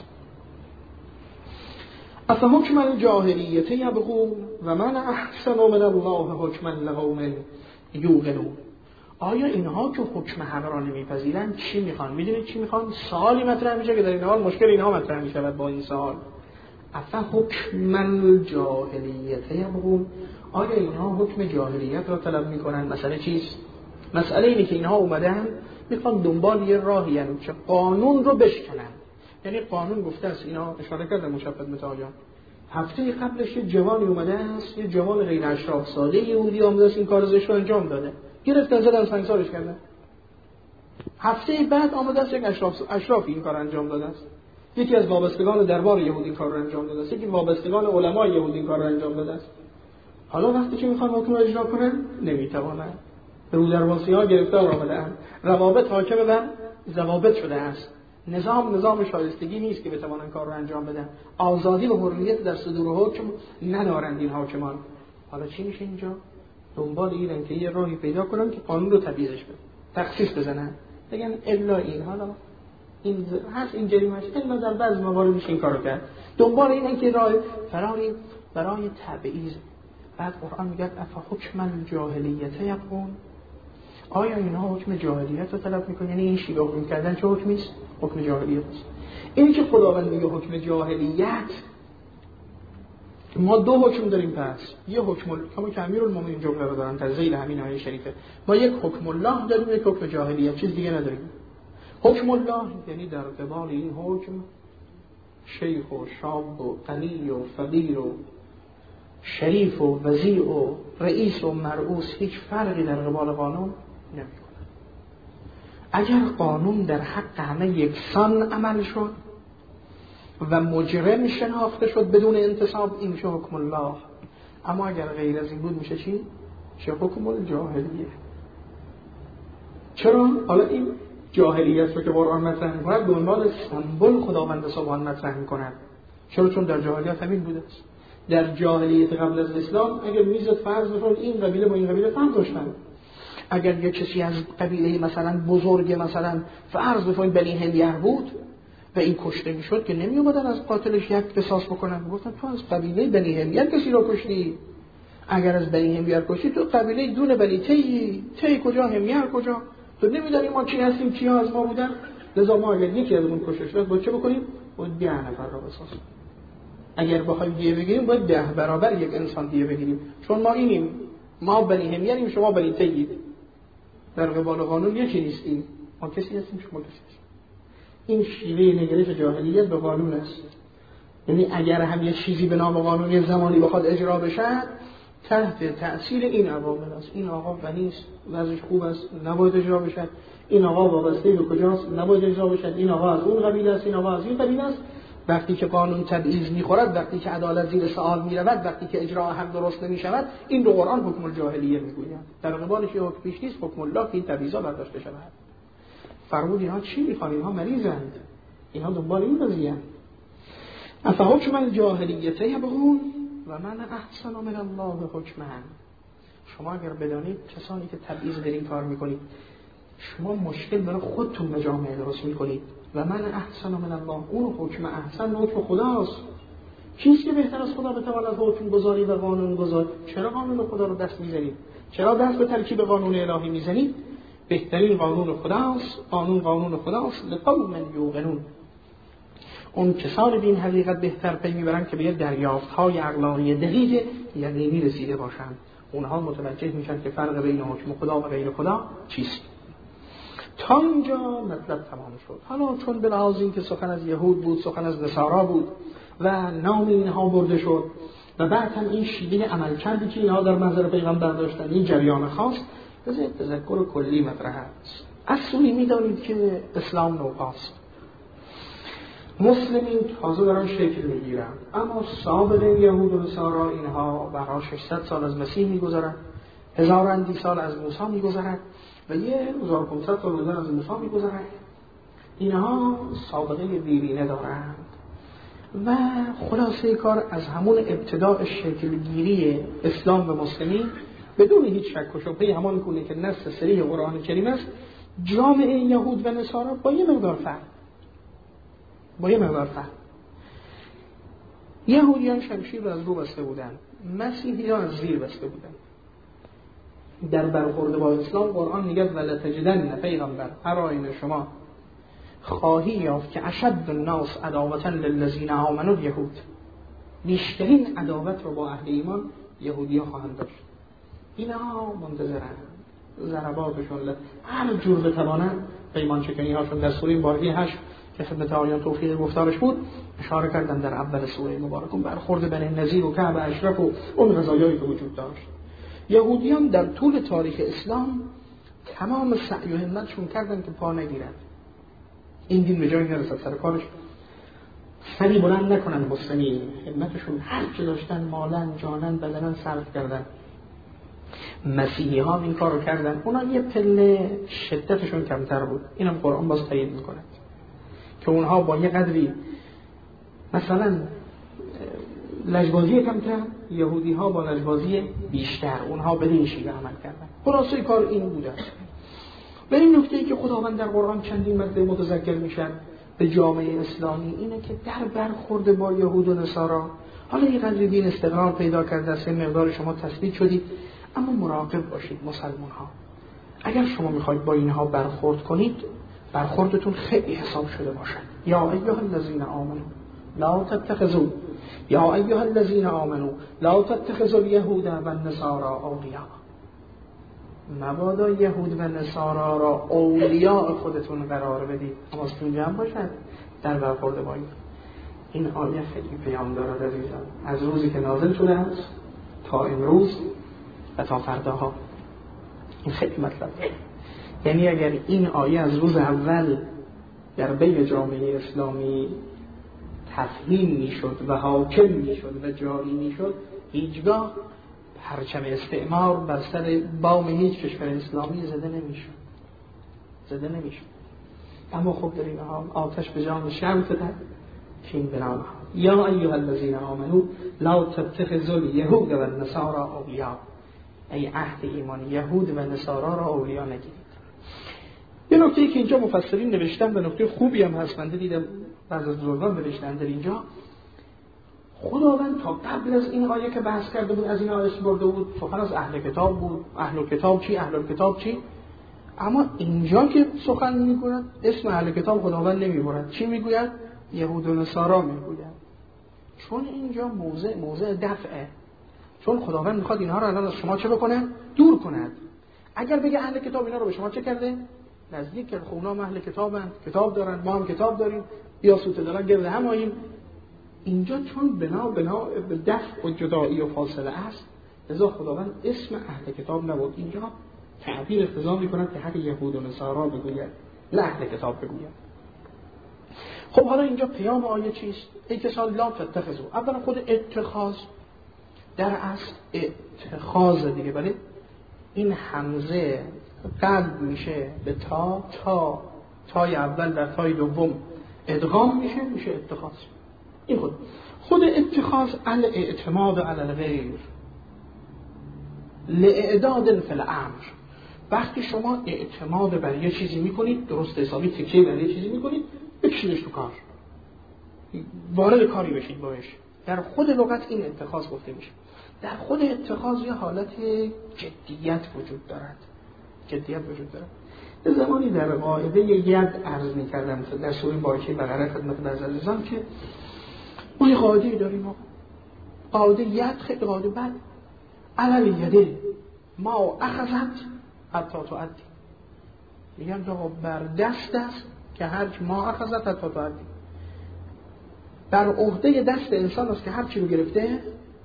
افحکم الجاهلیت یبغون و من احسن من الله حکما لقوم یوقنون. آیا اینها که حکم حق را نمیپذیرن چی میخوان؟ میدونید چی میخوان؟ سوالی مطرح میشه که در این حال مشکل اینها مطرح میشود با این سوال. افحکم الجاهلیت یبغون. آیا اینها حکم جاهلیت را طلب میکنن؟ مسئله چیست؟ مسئله اینه که اینها اومدن میخوان دنبال یه راهی، یعنی چه قانون رو بشکنن. یعنی قانون گفته است، اینا اشاره کرده مشبب متعاجان، هفته قبلش یه جوانی اومده است، یه جوان غیر اشراف ساده یهودی آمده است این کار زشت رو انجام داده، گرفتن زدن سنگسارش کردن. هفته بعد آمده است یک اشراف اشرافی این کار انجام داده است، یکی از وابستگان دربار یهودی این کار رو انجام داده است، یکی وابستگان علمای یهودی این کار رو انجام داده است. حالا وقتی که میخوان حکم رو اجرا کنن نمیتوانند. رودرواسی گرفتار آمده‌اند، روابط حاکم بر ضوابط شده است. نظام نظام شایستگی نیست که بتوانند کار رو انجام بدن. آزادی و حریت در صدور حکم ندارند این حاکمان. حالا چی میشه اینجا؟ دنبال اینن که یه راهی پیدا کنن که قانون رو تبعیضش بدن، تخصیص بزنن، بگن الا این، حالا این هست این جریمه‌اش، الا در بعض موارد میشه این کارو کرد. دنبال اینن که راه فراری برای تبعیض. بعد قرآن میگه افحکم الجاهلیت یبغون. آیا اینها حکم جاهلیت رو طلب میکنن؟ یعنی این شیوه حکم کردن چه حکمی است؟ حکم جاهلیت است. این که خداوند میگه حکم جاهلیت، ما دو حکم داریم. پس یه حکم کما که امیرالمومنین جمله رو دارن در ذیل همین آیه شریفه، ما یک حکم الله داریم، یک حکم جاهلیت، چیز دیگه نداریم. حکم الله یعنی در قبال این حکم شیخ و شاب و غنی و فقیر و شریف و وزیر و رئیس و مرؤوس هیچ فرقی در قبال قانون نمیکنه. اگر قانون در حق همه یکسان عمل شد و مجرم شناخته شد بدون انتصاب، این میشه حکم الله. اما اگر غیر از این بود میشه چی؟ میشه حکم الجاهلیه. چرا؟ حالا این جاهلیت رو که قرآن مطرح میکنه به عنوان سمبل خداوند سبحان مطرح میکنه. چرا؟ چون در جاهلیت همین بوده است. در جاهلیت قبل از اسلام اگر میزد فرض بکنید این قبیله با این قبیله فرق داشتن، اگر یک کسی از قبیله مثلا بزرگ مثلا فرض بفرمایید بنی همیر بود و این کشته میشد که نمی اومدن از قاتلش یک قصاص بکنن، گفتن تو از قبیله بنی همیر کسی رو کشتی، اگر از بنی همیر کشتی تو قبیله دون بنی تی تی کجا همیر کجا، تو نمیدونی ما چی هستیم کیا از ما بودن، لذا ما اگر یکی از اون کشته شد باید چه بکنیم؟ باید ده نفر را بسازیم. اگر بخوایم دیه بگیریم باید ده برابر یک انسان دیه بگیریم، چون ما اینیم، ما بنی همیریم شما بنی تیید، در قبال قانون یکی نیستیم، ما کسی هستیم شما کسی هستیم. این شیوه نگرش جاهلیت به قانون است. یعنی اگر هم یه چیزی به نام قانونی زمانی بخواد اجرا بشه تحت تأثیر این عوامل است. این آقا غنی است، وضعش خوب است، نباید اجرا بشه. این آقا وابسته به کجاست، نباید اجرا بشه. این آقا از اون قبیله است، این آقا از این قبیله است. وقتی که قانون تبعیض می‌خورد، وقتی که عدالت زیر سوال می‌رود، وقتی که اجرا هم درست نمی‌شود، این رو قرآن حکم الجاهلیه می‌گوید. در قبالش یه حکم پیش نیست، حکم الله که این تبعیضا برداشته شود. فرمود اینها چی می‌خوان؟ اینها مریضند، اینها دنبال این قضیه‌اند. افحکم الجاهلیت یبغون و من احسن من الله حکما. شما اگر بدانید کسانی که تبعیض در این کار می‌کنید، شما مشکل برای خودتون به جامعه درست می‌کنید. و من احسن من الله، اون حکم احسن حکم خداست. چیزی که بهتر از خدا بتواند حکم گذاری و قانون گذاری؟ چرا قانون خدا رو دست میزنید؟ چرا دست به ترکیب قانون الهی میزنید؟ بهترین قانون خداست، قانون قانون خداست. لقوم یوقنون، اون کسان به این حقیقت بهتر پی میبرن که به دریافت‌های عقلانی دقیق یقینی رسیده باشند. اونها متوجه میشن که فرق بین حکم خدا و غیر خدا چیست. تا اینجا مطلب تمام شد. حالا چون به لحاظ این که سخن از یهود بود، سخن از نصارا بود و نام اینها برده شد و بعد هم این شیوه عمل کردی که اینها در منظر پیغمبر داشتن، این جریان خاص، بذارید تذکر کلی مطرح است. اصولی میدانید که اسلام نوپاست، مسلمین تازه دارن شکل میگیرن، اما سابقه یهود و نصارا اینها برای ششصد سال از مسیح میگذرن، هزار اندی سال از موسی میگذرن و یه هزار و پانصد سال گذر از موسی میگذرن. اینها سابقه دیرینه دارند و خلاصه کار از همون ابتداء شکلگیری اسلام به مسلمین بدون هیچ شک و شبهه همان گونه که نص صریح قرآن کریم است، جامعه یهود و نصارا با یه مقدار فرق با یه مقدار فرق یهودیان شمشیر رو از رو بسته بودن، مسیحیان از زیر بسته بودن. در برخورد با اسلام قرآن میگه ولتجدن پیغمبر هر آیین شما خواهی یافت که اشد الناس عداوة للذین آمنوا یهود، بیشترین عداوت رو با اهل ایمان یهودی‌ها خواهند داشت. اینها منتظرن ضرباتشون هر جور بتوانن پیمان شکنی هاشون. در سوره بارگی هشت که خدمت آیان توفیق گفتارش بود اشاره کردن در اول سوره مبارکون برخورد بین نذیر و کعب اشرف و اون قضایایی که وجود داشت. یهودیان در طول تاریخ اسلام تمام سعی و همتشون کردن که پا نگیرن، این دین به جایی نرسد، سر کارش سری بلند نکنن. مسلمین همتشون هر چه داشتن مالن جانن بدنن صرف کردن. مسیحی ها این کار رو کردن، اونا یه پله شدتشون کمتر بود. اینم قرآن باز تایید میکنه که اونها با یه قدری مثلا لجبازی کمتر، یهودی ها با لجبازی بیشتر، اونها به این شیوه عمل کردن. خلاصه کار این بوده. و این نکته ای که خداوند در قرآن چندین مرتبه متذکر میشن به جامعه اسلامی اینه که در برخورد با یهود و نصارا، حالا یه قدری دین استقرار پیدا کرده است، این مقدار شما تثبیت شدید، اما مراقب باشید مسلمان ها. اگر شما میخواید با اینها برخورد کنید، برخوردتون خیلی حساب شده باشد. یا ایها الذین آمنوا لا تتخذوا یا ایها الذین آمنوا لا تتخذوا اليهود و النصارى اولیاء. مبادا یهود و نصارا را اولیاء خودتون قرار بدید. حواستون جمع باشد در برخورد با این. این آیه خیلی پیام دارد عزیزان، از روزی که نازل شده است تا امروز و تا فرداها. این خیلی مطلب. یعنی اگر این آیه از روز اول در بین جامعه اسلامی تفهیم میشد و حاکم میشد و جاری میشد، هیچگاه پرچم استعمار بر سر بام هیچ کشور اسلامی زده نمیشد زده نمیشد اما خب در این حال آتش به جان شمع فتد که این بنام یا ایها الذین آمنوا لا تتخذوا اليهود و النصارى اولیاء. ای عهد ایمانی یهود و نصارا را اولیا نگیرید. یه نکته‌ای که اینجا مفسرین نوشتن و نکته خوبی هم هست، من دیدم بعضی از بزرگان نوشتن در اینجا، خداوند تا قبل از این آیه که بحث کرده بود، از این آیه برده بود، سخن از اهل کتاب بود، اهل کتاب چی، اهل کتاب چی، اما اینجا که سخن میگوید اسم اهل کتاب خداوند نمیبرد، چی میگوید؟ یهود و نصارا میگوید، چون اینجا موضع موضع دفعه، چون خداوند میخواد اینها رو الان از شما چه بکنه؟ دور کند. اگر بگه اهل کتاب اینا رو به شما چه کرده؟ نزدیک کرد. خب اونا اهل کتابن، کتاب دارن، ما هم کتاب داریم، یا سوته دارن گرد هم آییم. اینجا چون بنا بنا به دفع و جدایی و فاصله است، لذا خداوند اسم اهل کتاب نبود، اینجا تعبیر اقتضا می‌کند که حق یهود و نصارا بگوید، نه اهل کتاب بگوید. خب حالا اینجا پیام آیه چیست؟ ای کسان لا تتخذوا. اولا خود اتخاذ در اصل اتخاذ دیگه، ولی این حمزه قلب میشه به تا، تا تای اول در تای دوم ادغام میشه، میشه اتخاذ. این خود خود اتخاذ علی اعتماد علی الغیر لاعداد فی الامر. وقتی شما اعتماد بر یه چیزی میکنید، درست حسابی تکیه بر یه چیزی میکنید، بکشیدش تو کار، وارد کاری بشید باش. در خود لغت این اتخاذ گفته میشه. در خود اتخاذ یه حالت جدیت وجود دارد، جدیت وجود دارد. یه زمانی در قاعده ید عرض میکردم در سوره باقی بقره خدمت بعض عزیزان که ما یه قاعده داریم، قاعده ید خیلی قاعده بد، علل یده ما اخذت حتی تعدی. میگم آقا بر دست است که هر ما اخذت حتی تعدی، بر عهده دست انسان است که هر چی رو گرفته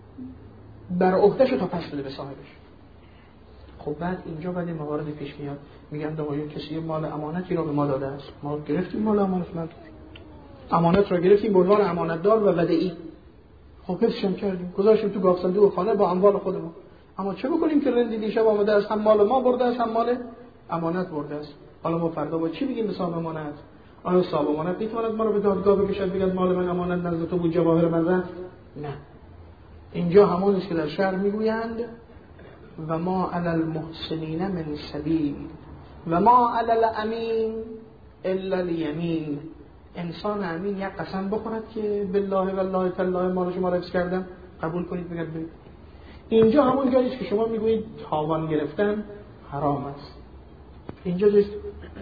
بر عهدهشو تا پس بده به صاحبش. خب بعد اینجا بعد موارد پیش میاد، میگن آقا کسی مال امانتی رو به ما داده است، ما گرفتیم مال امانتمند، امانت رو گرفتیم به عنوان امانتدار و ودیعی، خب حفظش کردیم، گذاشتیم تو گاف صندوق خانه با اموال خودمون، اما چه بکنیم که رندی دیشب آمده است، هم مال ما برده است هم مال امانت برده است. حالا ما فردا با چی بگیم به صاحب امانت؟ آیا صاحب امانت میتواند ما رو به دادگاه بکشد بگه مال من امانت نزد تو بود، جواهر من رفت؟ نه. اینجا همون است که در شرع میگویند و ما علی المحسنین من سبیل و ما علی الامین الا الیمین. انسان امین یک قسم بخورد که بالله والله تالله مال شما رو حفظ کردم، قبول کنید بگید برید. اینجا همون جایی است که شما میگویید تاوان گرفتن حرام است. اینجا جست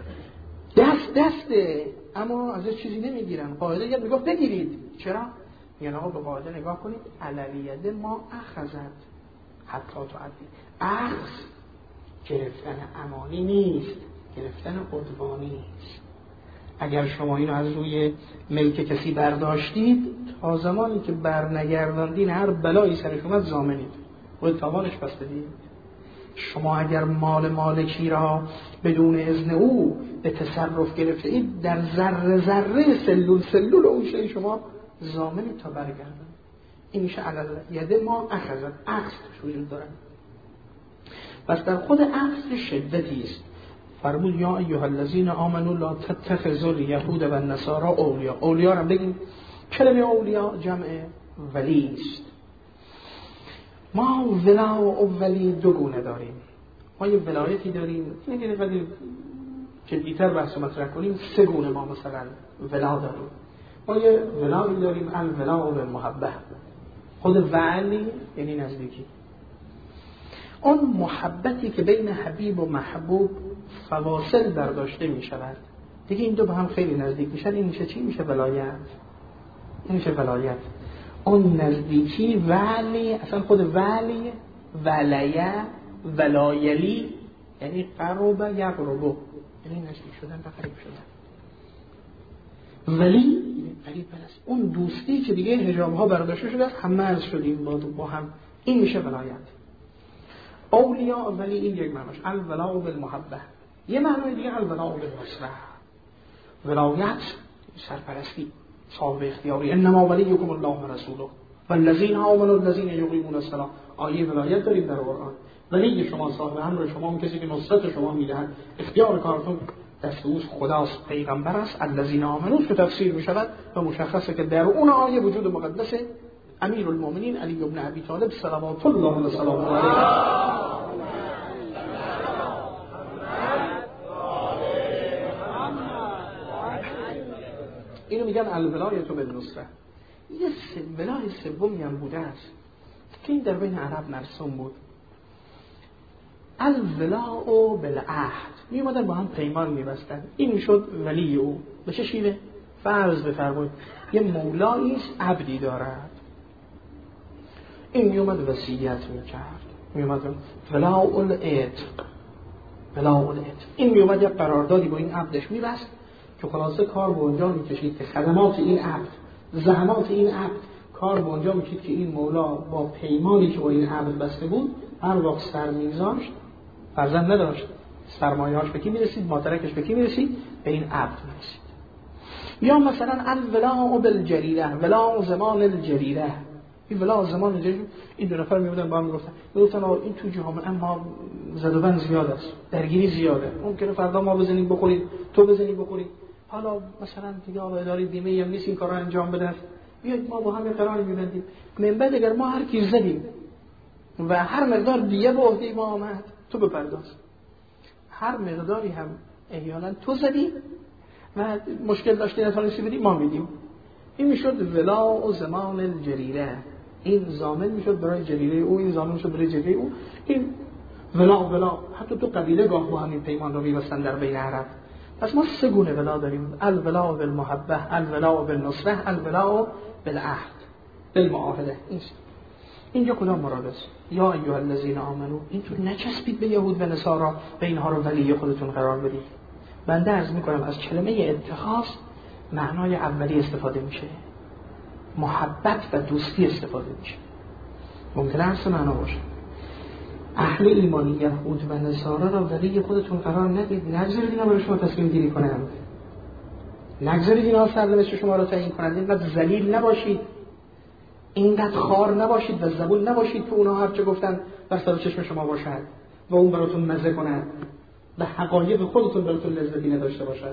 دست دسته اما ازش چیزی نمیگیرن. قاعده یاد میگفت بگیرید. چرا؟ یعنی آقا به قاعده نگاه کنید، عللیده ما اخذت حتی تعدی. اخذ گرفتن امانی نیست، گرفتن عدوانی است. اگر شما اینو از روی ملک کسی برداشتید، تا زمانی که برنگرداندین هر بلایی سرش اومد ضامنید، خود تاوانش پس بدید. شما اگر مال مالکی را بدون اذن او به تصرف گرفته اید، در ذره ذره سلول سلول اون شی شما ضامنید تا برگردن. این میشه علل یده ما اخذت، اخذ وجود دارد. پس در خود اخذ شدتی است. فرمود یا ایها الذین آمنوا لا تتخذوا الیهود و النصارى اولیا. اولیا را بگیم، کلمه اولیا جمع ولی است. ما ولا و ولی دو گونه داریم. ما یه ولایتی داریم، اینه که ولی جدی‌تر بحث مطرح کنیم، سه گونه ما مثلا ولا داریم. ما یه ولایی داریم الولا و المحبه. خود ولی یعنی نزدیکی. اون محبتی که بین حبیب و محبوب فواصل برداشته می شود، دیگه این دو به هم خیلی نزدیک میشن، این میشه چی؟ میشه ولایت. این میشه ولایت. اون نزدیکی ولی، اصلا خود ولی، ولیه، ولایلی یعنی قرب یقربو، یعنی نزدیک شدن و قریب شدن. ولی قریب است. اون دوستی که دیگه حجاب ها برداشته شده است، همه از شدیم با هم، این میشه ولایت. اولیا ولی این یک معناش الولا و بالمحبه. یه معنای دیگه الولا و بالنصره. ولایت سرپرستی، صاحب اختیاری. انما ولیکم الله و رسوله والذین آمنوا الذین یقیمون الصلاة. آیه ولایت داریم در قرآن. ولی شما صاحب امر شما، اون کسی که نصرت شما میدهد، اختیار کارتون دست اوست، خداست، پیغمبر است. الذین آمنوا که تفسیر میشود و مشخصه که در اون آیه وجود مقدس امیر المؤمنین علی بن ابی طالب صلوات الله و سلامه علیه اینو میگن الولایت بالنصره. یه ولای سومی هم بوده است که این در بین عرب مرسوم بود، الولاء بالعهد. می اومدن با هم پیمان می‌بستن، این میشد ولی او. به چه شیوه؟ فرض بفرمایید یه مولایی است عبدی دارد، این می اومد وصیت می‌کرد، می اومد ولاء العتق، ولاء العتق، این می اومد یه قراردادی با این عبدش می‌بست که خلاصه کار به اونجا می‌کشید که خدمات این عبد، زحمات این عبد کار به اونجا می‌کشید که این مولا با پیمانی که با این عبد بسته بود هر وقت سر می‌گذاشت، فرزند نداشت، سرمایه‌اش به کی می‌رسید؟ ماترکش به کی می‌رسید؟ به این عبد می‌رسید. یا مثلا الولاء بالجریره، ولاء زمان الجریره، این ولاء زمان الجریره، این دو نفر می‌بودن با هم می‌گفتن می‌گفتن این تو جامعه ما زد و بند زیاد است، درگیری زیاده، ممکنه فردا ما بزنیم بخورید، تو بزنی بخورید، حالا مثلا دیگه آقا اداره بیمه هم نیست این کارا انجام بده، بیاید ما با هم قرار می‌بندیم، من بعد اگر ما هر کی زدیم و هر مقدار دیگه به عهده ما آمد تو بپرداز، هر مقداری هم احیانا تو زدی و مشکل داشتی نتونستی بدی ما میدیم. این میشد ولاء زمان الجریره، این ضامن میشد برای جریره او، این ضامن میشد برای جریره او. این ولاء ولاء حتی تو قبیله گاه با همین پیمان رو می‌بستن در بین عرب. پس ما سه گونه ولا داریم: الولاء بالمحبه، الولاء بالنصره، الولاء بالعهد بالمعاهده. این اینجا کدام مراد است؟ یا ایها الذین آمنو، اینطور نچسبید به یهود و نصارا به اینها رو ولی خودتون قرار بدید. بنده عرض میکنم از کلمه اتخاذ معنای اولی استفاده میشه، محبت و دوستی استفاده میشه، ممکنه هر سه معنا باشه. اهل ایمانی یهود و نصارا را ولی خودتون قرار ندید، نگذارید اینا برای شما تصمیم گیری کنند، نگذارید اینا سرنوشت شما را تعیین کنند، اینقدر ذلیل نباشید، اینقدر خار نباشید و زبون نباشید که اونا هر چه گفتن بر سر چشم شما باشد و اون براتون مزه کنند و حقایق خودتون براتون لذتی نداشته باشد.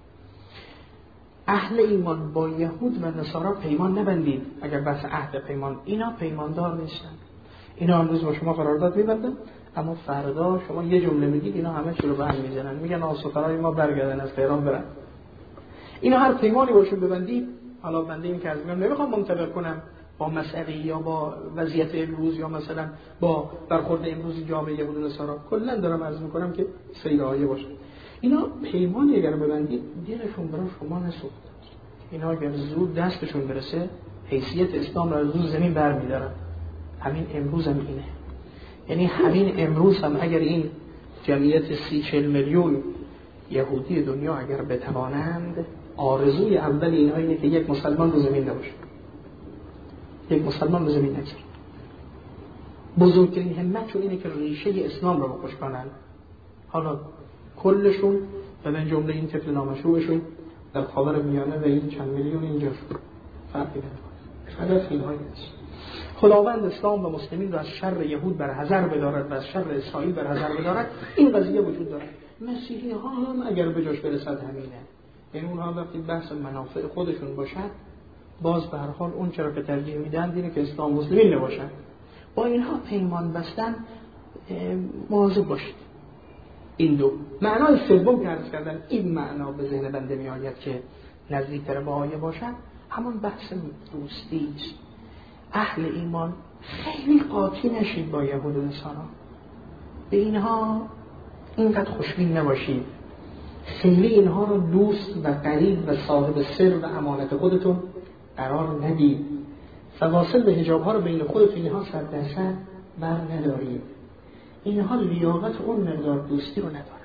اهل ایمان با یهود و نصارا پیمان نبندید. اگر بحث عهد پیمان، اینا پیماندار نیستن، اینا امروز با شما قرارداد می‌بندن اما فردا شما یه جمله میگید اینا همه چی رو به هم میزنن، میگن آسفرای ما برگردن از پیران برن. اینا هر پیمانی باشون ببندید. حالا بنده این که از میگم نمیخوام منطبق کنم با مسئله یا با وضعیت امروز یا مثلا با برخورد امروز جامعه یهود و نصارا، کلا دارم عرض میکنم که سیرایه باشه. اینا پیمانی اگر ببندید دلشون برای شما نسوخت، اینا اگر زود دستشون برسه حیثیت اسلام را از روی زمین برمی‌دارن. همین امروز هم اینه، یعنی همین امروز هم اگر این جمعیت سی چهل میلیون یهودی دنیا اگر بتوانند، آرزوی اول اینها اینه که یک مسلمان رو زمین نباشه، یک مسلمان رو زمین نگذاره. بزرگترین همتشون اینه که ریشه اسلام رو بکش کنن. حالا کلشون و من جمله این طفل نامشروعشون در خاورمیانه و این چند میلیون اینجا شد، فرقی نداره. هدف اینها نیست. خداوند اسلام و مسلمین رو از شر یهود برحذر بدارد و از شر اسرائیل برحذر بدارد. این قضیه وجود داره. مسیحی ها هم اگر به جاش برسد همینه، یعنی اونها وقتی بحث منافع خودشون باشد باز به هر حال اون چرا که ترجیح میدن دینه که اسلام مسلمین نباشن. با اینها پیمان بستن مواظب باشید. این دو معنای سوم که عرض کردن، این معنا به ذهن بنده می آید که نزدیکتر به آیه باشد، همون بحث دوستی است. اهل ایمان خیلی قاطی نشید با یهود و نصارا، به اینها اینقدر خوشبین نباشید، خیلی اینها رو دوست و قریب و صاحب سر و امانت خودتون قرار ندید. فواصل به حجاب ها رو بین خودتون اینها صد درصد بر ندارید. اینها لیاقت اون مقدار دوستی رو ندارن.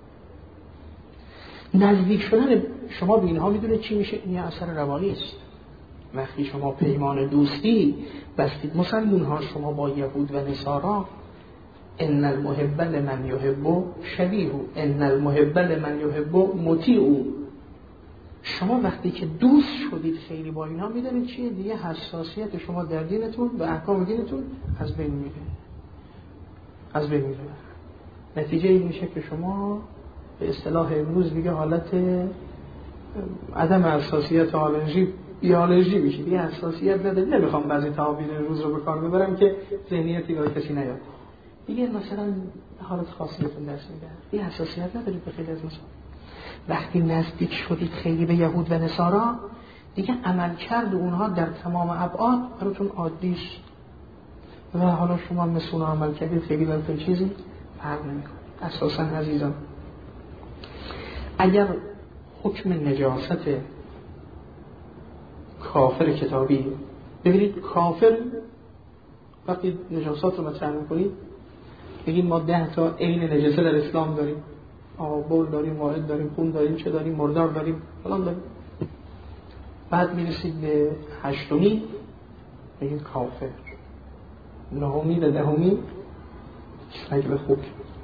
نزدیک شدن شما به اینها میدونه چی میشه؟ این اثر روانی است. وقتی شما پیمان دوستی بستید، مسلمون ها شما با یهود و نصارا، ان المحب لمن یحب شبیه، ان المحب لمن یحب مطیع. شما وقتی که دوست شدید خیلی با اینها میدونید چیه دیگه، حساسیت شما در دینتون و احکام دینتون از بین میره، از بین میره. نتیجه این میشه که شما به اصطلاح امروز دیگه حالت عدم حساسیت آلرژی یا آلرژی میشید، دیگه حساسیت ندارید. نمیخوام بعضی تعابیر روز رو به کار ببرم که ذهنیتی برای کسی نیاد. دیگه مثلا حالت خاصی بهتون درس میده، دیگه حساسیت ندارید به خیلی از مسائل. وقتی نزدیک شدید خیلی به یهود و نصارا، دیگه عمل کرد اونها در تمام ابعاد براتون عادی است و حالا شما مثل اونها عمل کردید خیلی براتون چیزی فرق نمیکنه. اساسا عزیزان اگر حکم نجاست کافر کتابی، ببینید کافر وقتی نجاسات رو مطرح میکنید بگید ما ده تا عین نجاسه در اسلام داریم، آبول داریم، واحد داریم، خون داریم، چه داریم، مردار داریم، فلان داریم. بعد میرسید به هشتمی بگید کافر، نهمی و دهمی سجل خوک.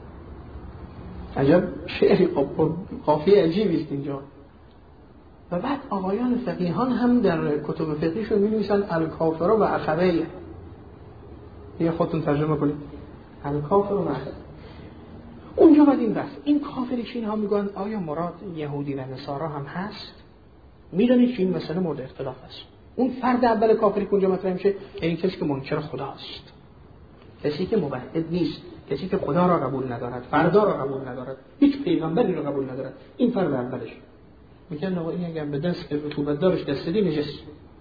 عجب شعری قافیه عجیبی است اینجا. و بعد آقایان فقیهان هم در کتب فقهیشون می‌نویسن الکافر و عقبه. یه خودتون ترجمه کنید الکافر و عقبه. اونجا بعد این بحث این کافری که اینها میگن آیا مراد یهودی و نصارا هم هست؟ میدونید که این مسئله مورد اختلاف است. اون فرد اول کافری که اونجا مطرح میشه یعنی کسی که منکر خداست، کسی که موحد نیست، کسی که خدا را قبول ندارد، فردا را قبول ندارد، هیچ پیغمبری را قبول ندارد. این فرد اولش میگن آقا این اگر به دست رطوبت دارش دست دی نجس.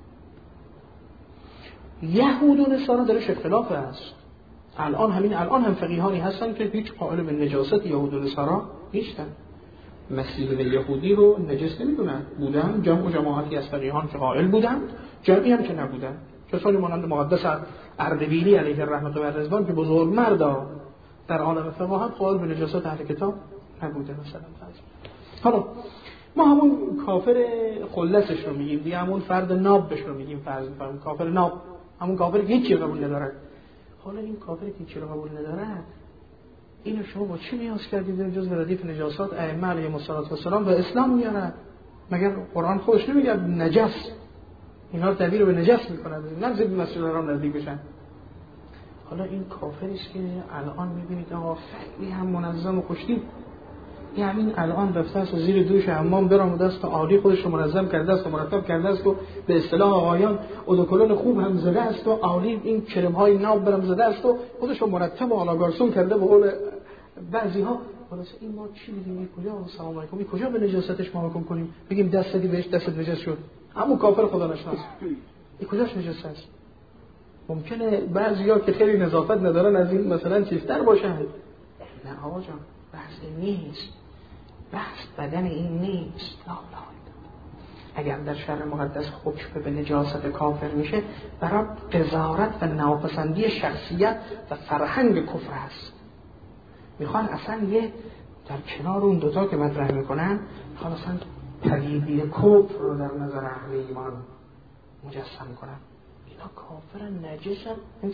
یهود و نصارا درش اختلاف است. الان همین الان هم فقیهانی هستن که هیچ قائل به نجاست یهود و نصارا نیستن. مسیح یهودی رو نجس نمیدونن، بودن جمع و جماعتی از فقیهان که قائل بودن، جمعی هم که نبودن. کسانی مانند مقدس اردبیلی علیه الرحمت و رضوان که بزرگ مردا در عالم فقاهت قائل به نجاست اهل کتاب نبوده مثلا. حالا ما همون کافر خلصش رو میگیم دیگه، همون فرد نابش رو میگیم، فرض می‌کنیم کافر ناب، همون کافر که هیچی قبول ندارد. حالا این کافر که هیچی رو قبول ندارد اینو شما با چی میاس کردید جز ردیف نجاسات ائمه علیهم السلام و اسلام میاره؟ مگر قرآن خودش نمیگه نجس؟ اینا رو تعبیر به نجس میکنه، نزدیک به مسجد الحرام نزدیک بشن. حالا این کافری است که الان میبینید آقا خیلی هم منظم و خوشتیپ، یعنی الان رفته است زیر دوش حمام برآمده است و عالی خودش رو منظم کرده است و مرتب کرده است و به اصطلاح آقایان اودوکلون خوب هم زده است و عالی این کرم های ناب برم زده است و خودش رو مرتب و آلاگارسون کرده به قول بعضی ها. خلاص این ما چی میگیم؟ کجا سلام علیکم کجا به نجاستش ما حکم کنیم؟ بگیم دست دی بهش دست نجس شد، همون کافر خدا نشناس. این کجاش نجس است؟ ممکنه بعضیا که خیلی نظافت ندارن از این مثلا چیزتر باشن. نه آقا جان بحث نیست، بحث بدن این نیست. لا لا. اگر در شرع مقدس حکم به نجاست کافر میشه برای قضاوت و ناپسندی شخصیت و فرهنگ کفر هست. میخوان اصلا یه در کنار اون دوتا که مطرح میکنن میخوان اصلا پدیده کفر رو در نظر اهل ایمان مجسم کنن. اینا کافرن نجسن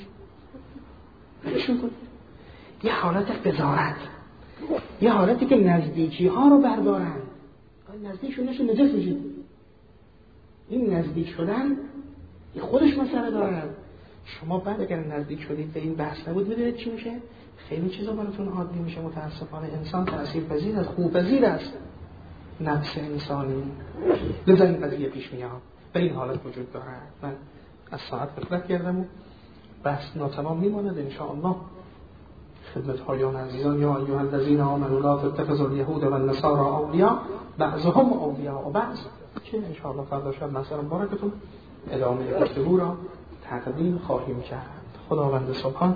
نشون کن. یه حالت قضاوت، یه حالتی که نزدیکی ها رو بردارن، نزدیک شدنشون نجس میشه. این نزدیک شدن خودش مسئله داره. شما بعد اگر نزدیک شدید به این بحث نبود میدونید چی میشه؟ خیلی چیزا براتون عادی میشه. متاسفانه انسان تأثیرپذیر است، خوب‌پذیر است، نفس انسانی لذا این قضیه پیش میاد. به این حالت وجود داره. من از ساعت فکر کردم و بحث ناتمام میماند ان شاء الله. خدمت هایان عزیزان، یا ایها الذین آمنوا لا تتخذوا اليهود والنصارى اولیاء بعضهم اولیاء بعض، که ان شاء الله فردا شب مثلا بارکتون ادامه گفتگو را تقدیم خواهیم کرد. خداوند سبحان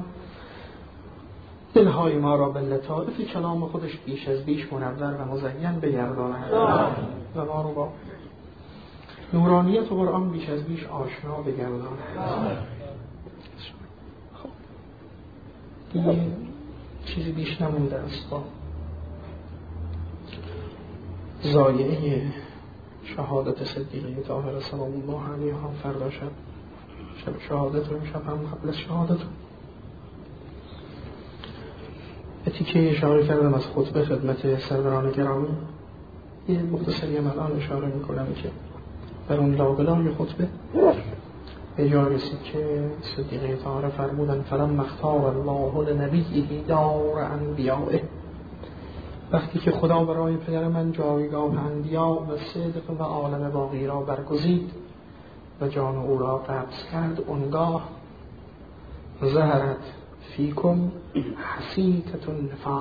دلهای ما را به لطائف کلام خودش بیش از بیش منور و مزین بگرداند و ما رو با نورانیت قرآن بیش از بیش آشنا بگرداند. خب دیگه چیزی بیش نمونده است. با زایعه شهادت صدیقه طاهره سلام الله علیها فردا شب شب شهادت و امشب هم قبل از شهادت تیکه اشاره کردم از خطبه خدمت سروران گرامی. یه مختصری هم الان اشاره میکنم که بر اون لابلای خطبه به جا رسید که صدیقه طاهره فرمودن فلما اختار الله لنبیه دار انبیائه، وقتی که خدا برای پدر من جایگاه انبیا و صدق و عالم باقی را برگزید و جان او را قبض کرد، اونگاه ظهرت فیکم حسیتت النفاق،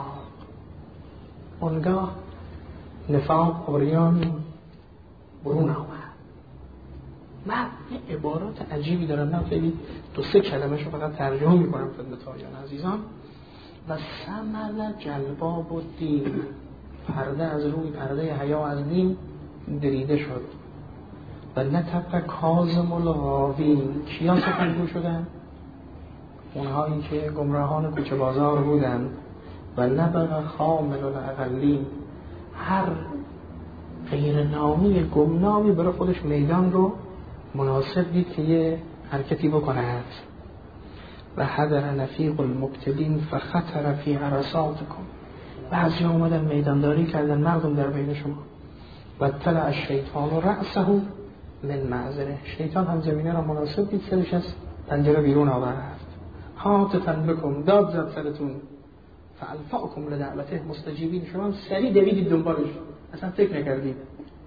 اونگاه نفاق اوریان برون آمد. من یه عبارات عجیبی دارم، من خیلی دو سه کلمه شو فقط ترجمه میکنم خدمت آیان عزیزان. و سمل جلباب و دین، پرده از روی پرده حیا از دین دریده شد. و نطق کاظم الغاوین، کیا سخنگو شدن؟ اونهایی که گمراهان کوچه بازار بودن. و نبغ خامل الاقلین، هر غیر نامی گمنامی برای خودش میدان رو مناسب دید که یه حرکتی بکند. و حضر نفیق المبتلین فخطر فی عرصاتکم، بعضی آمدن میدانداری کردن مردم در بین شما. و طلع الشیطان رأسه من معذره، شیطان هم زمینه را مناسب دید سرش از پنجره بیرون آورد. هاتفا بکم، داد زد سرتون. فالفاکم لدعوته مستجیبین، شما هم سریع دویدید دنبالش، اصلا فکر نکردید.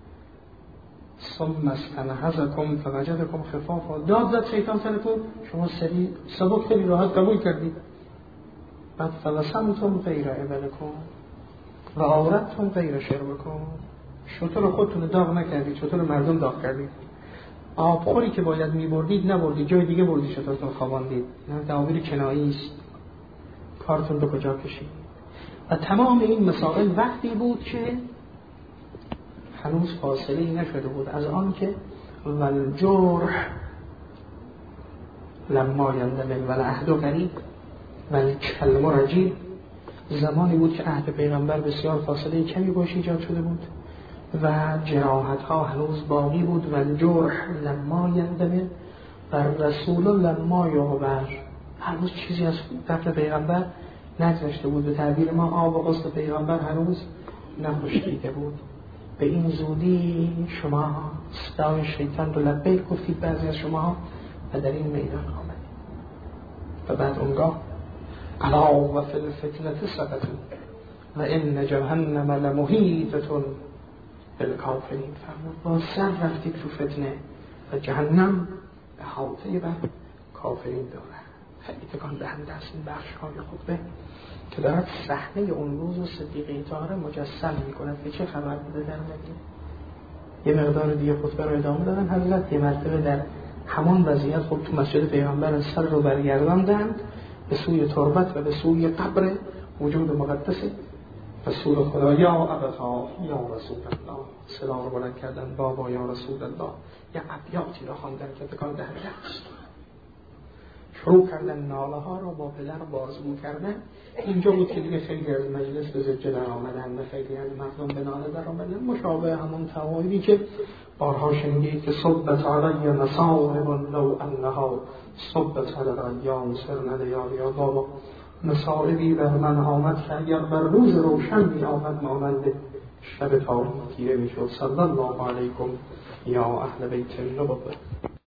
ثم استنهزکم فوجدکم خفافا، داد زد شیطان سرتون، شما سریع سبک خیلی راحت قبول کردید. بعد فلسمتم غیر ابلکم و آوردتم غیر شربکم، شطور خودتون داغ نکردید، شطور مردم داغ کردید. آبخوری که باید میبردید نبردید، جای دیگه بردید، شطورتون خواباندید. نه تعابیر کنایی است، کارتون به کجا کشید. و تمام این مسائل وقتی بود که هنوز فاصله نشده بود از آن که والجرح لما یندمل والعهد قریب والکلم رجیب، زمانی بود که عهد پیغمبر بسیار فاصله کمی باش ایجاد شده بود و جراحت ها هنوز باقی بود. والجرح لما یندمل و رسول لما یعبر، هنوز چیزی از دفع پیغمبر نگذشته بود. به تعبیر ما آب و غسل پیغمبر هنوز نخشکیده بود. به این زودی شما صدای شیطان رو لبیک گفتید بعضی از شما و در این میدان آمدید. و بعد اونگاه الا و فی الفتنة سقطوا و ان جهنم لمحیطة بالکافرین، فرمود با سر رفتید تو فتنه و جهنم احاطه بر کافرین داره. خیلی تکان دهنده است این بخش های خطبه که دارد صحنه اون روز و صدیقه طاهره مجسم میکند که چه خبر بوده در مدینه. یه مقدار دیگه خطبه رو ادامه دادن. حضرت یه مرتبه در همان وضعیت خود تو مسجد پیغمبر سر رو برگرداندند به سوی تربت و به سوی قبر وجود مقدس رسول خدا. یا ابتا یا رسول الله، صدا رو بلند کردن بابا یا رسول الله. یه ابیاتی را خواندن که تکان دهنده است. شروع کردن ناله ها رو با پدر بازگو کردن. اینجا بود که دیگه خیلی از مجلس به زجه در آمدن و خیلی از مردم به ناله در آمدن، مشابه همون تواهیدی که بارها شنیدید که صبت علی نصائب لو انها صبت علی ایام سرن لیالی. یا بابا مصائبی بر من آمد که اگر بر روز روشن می آمد مانند شب تاریک تیره می شد. صلی الله علیکم یا اهل بیت النبوة.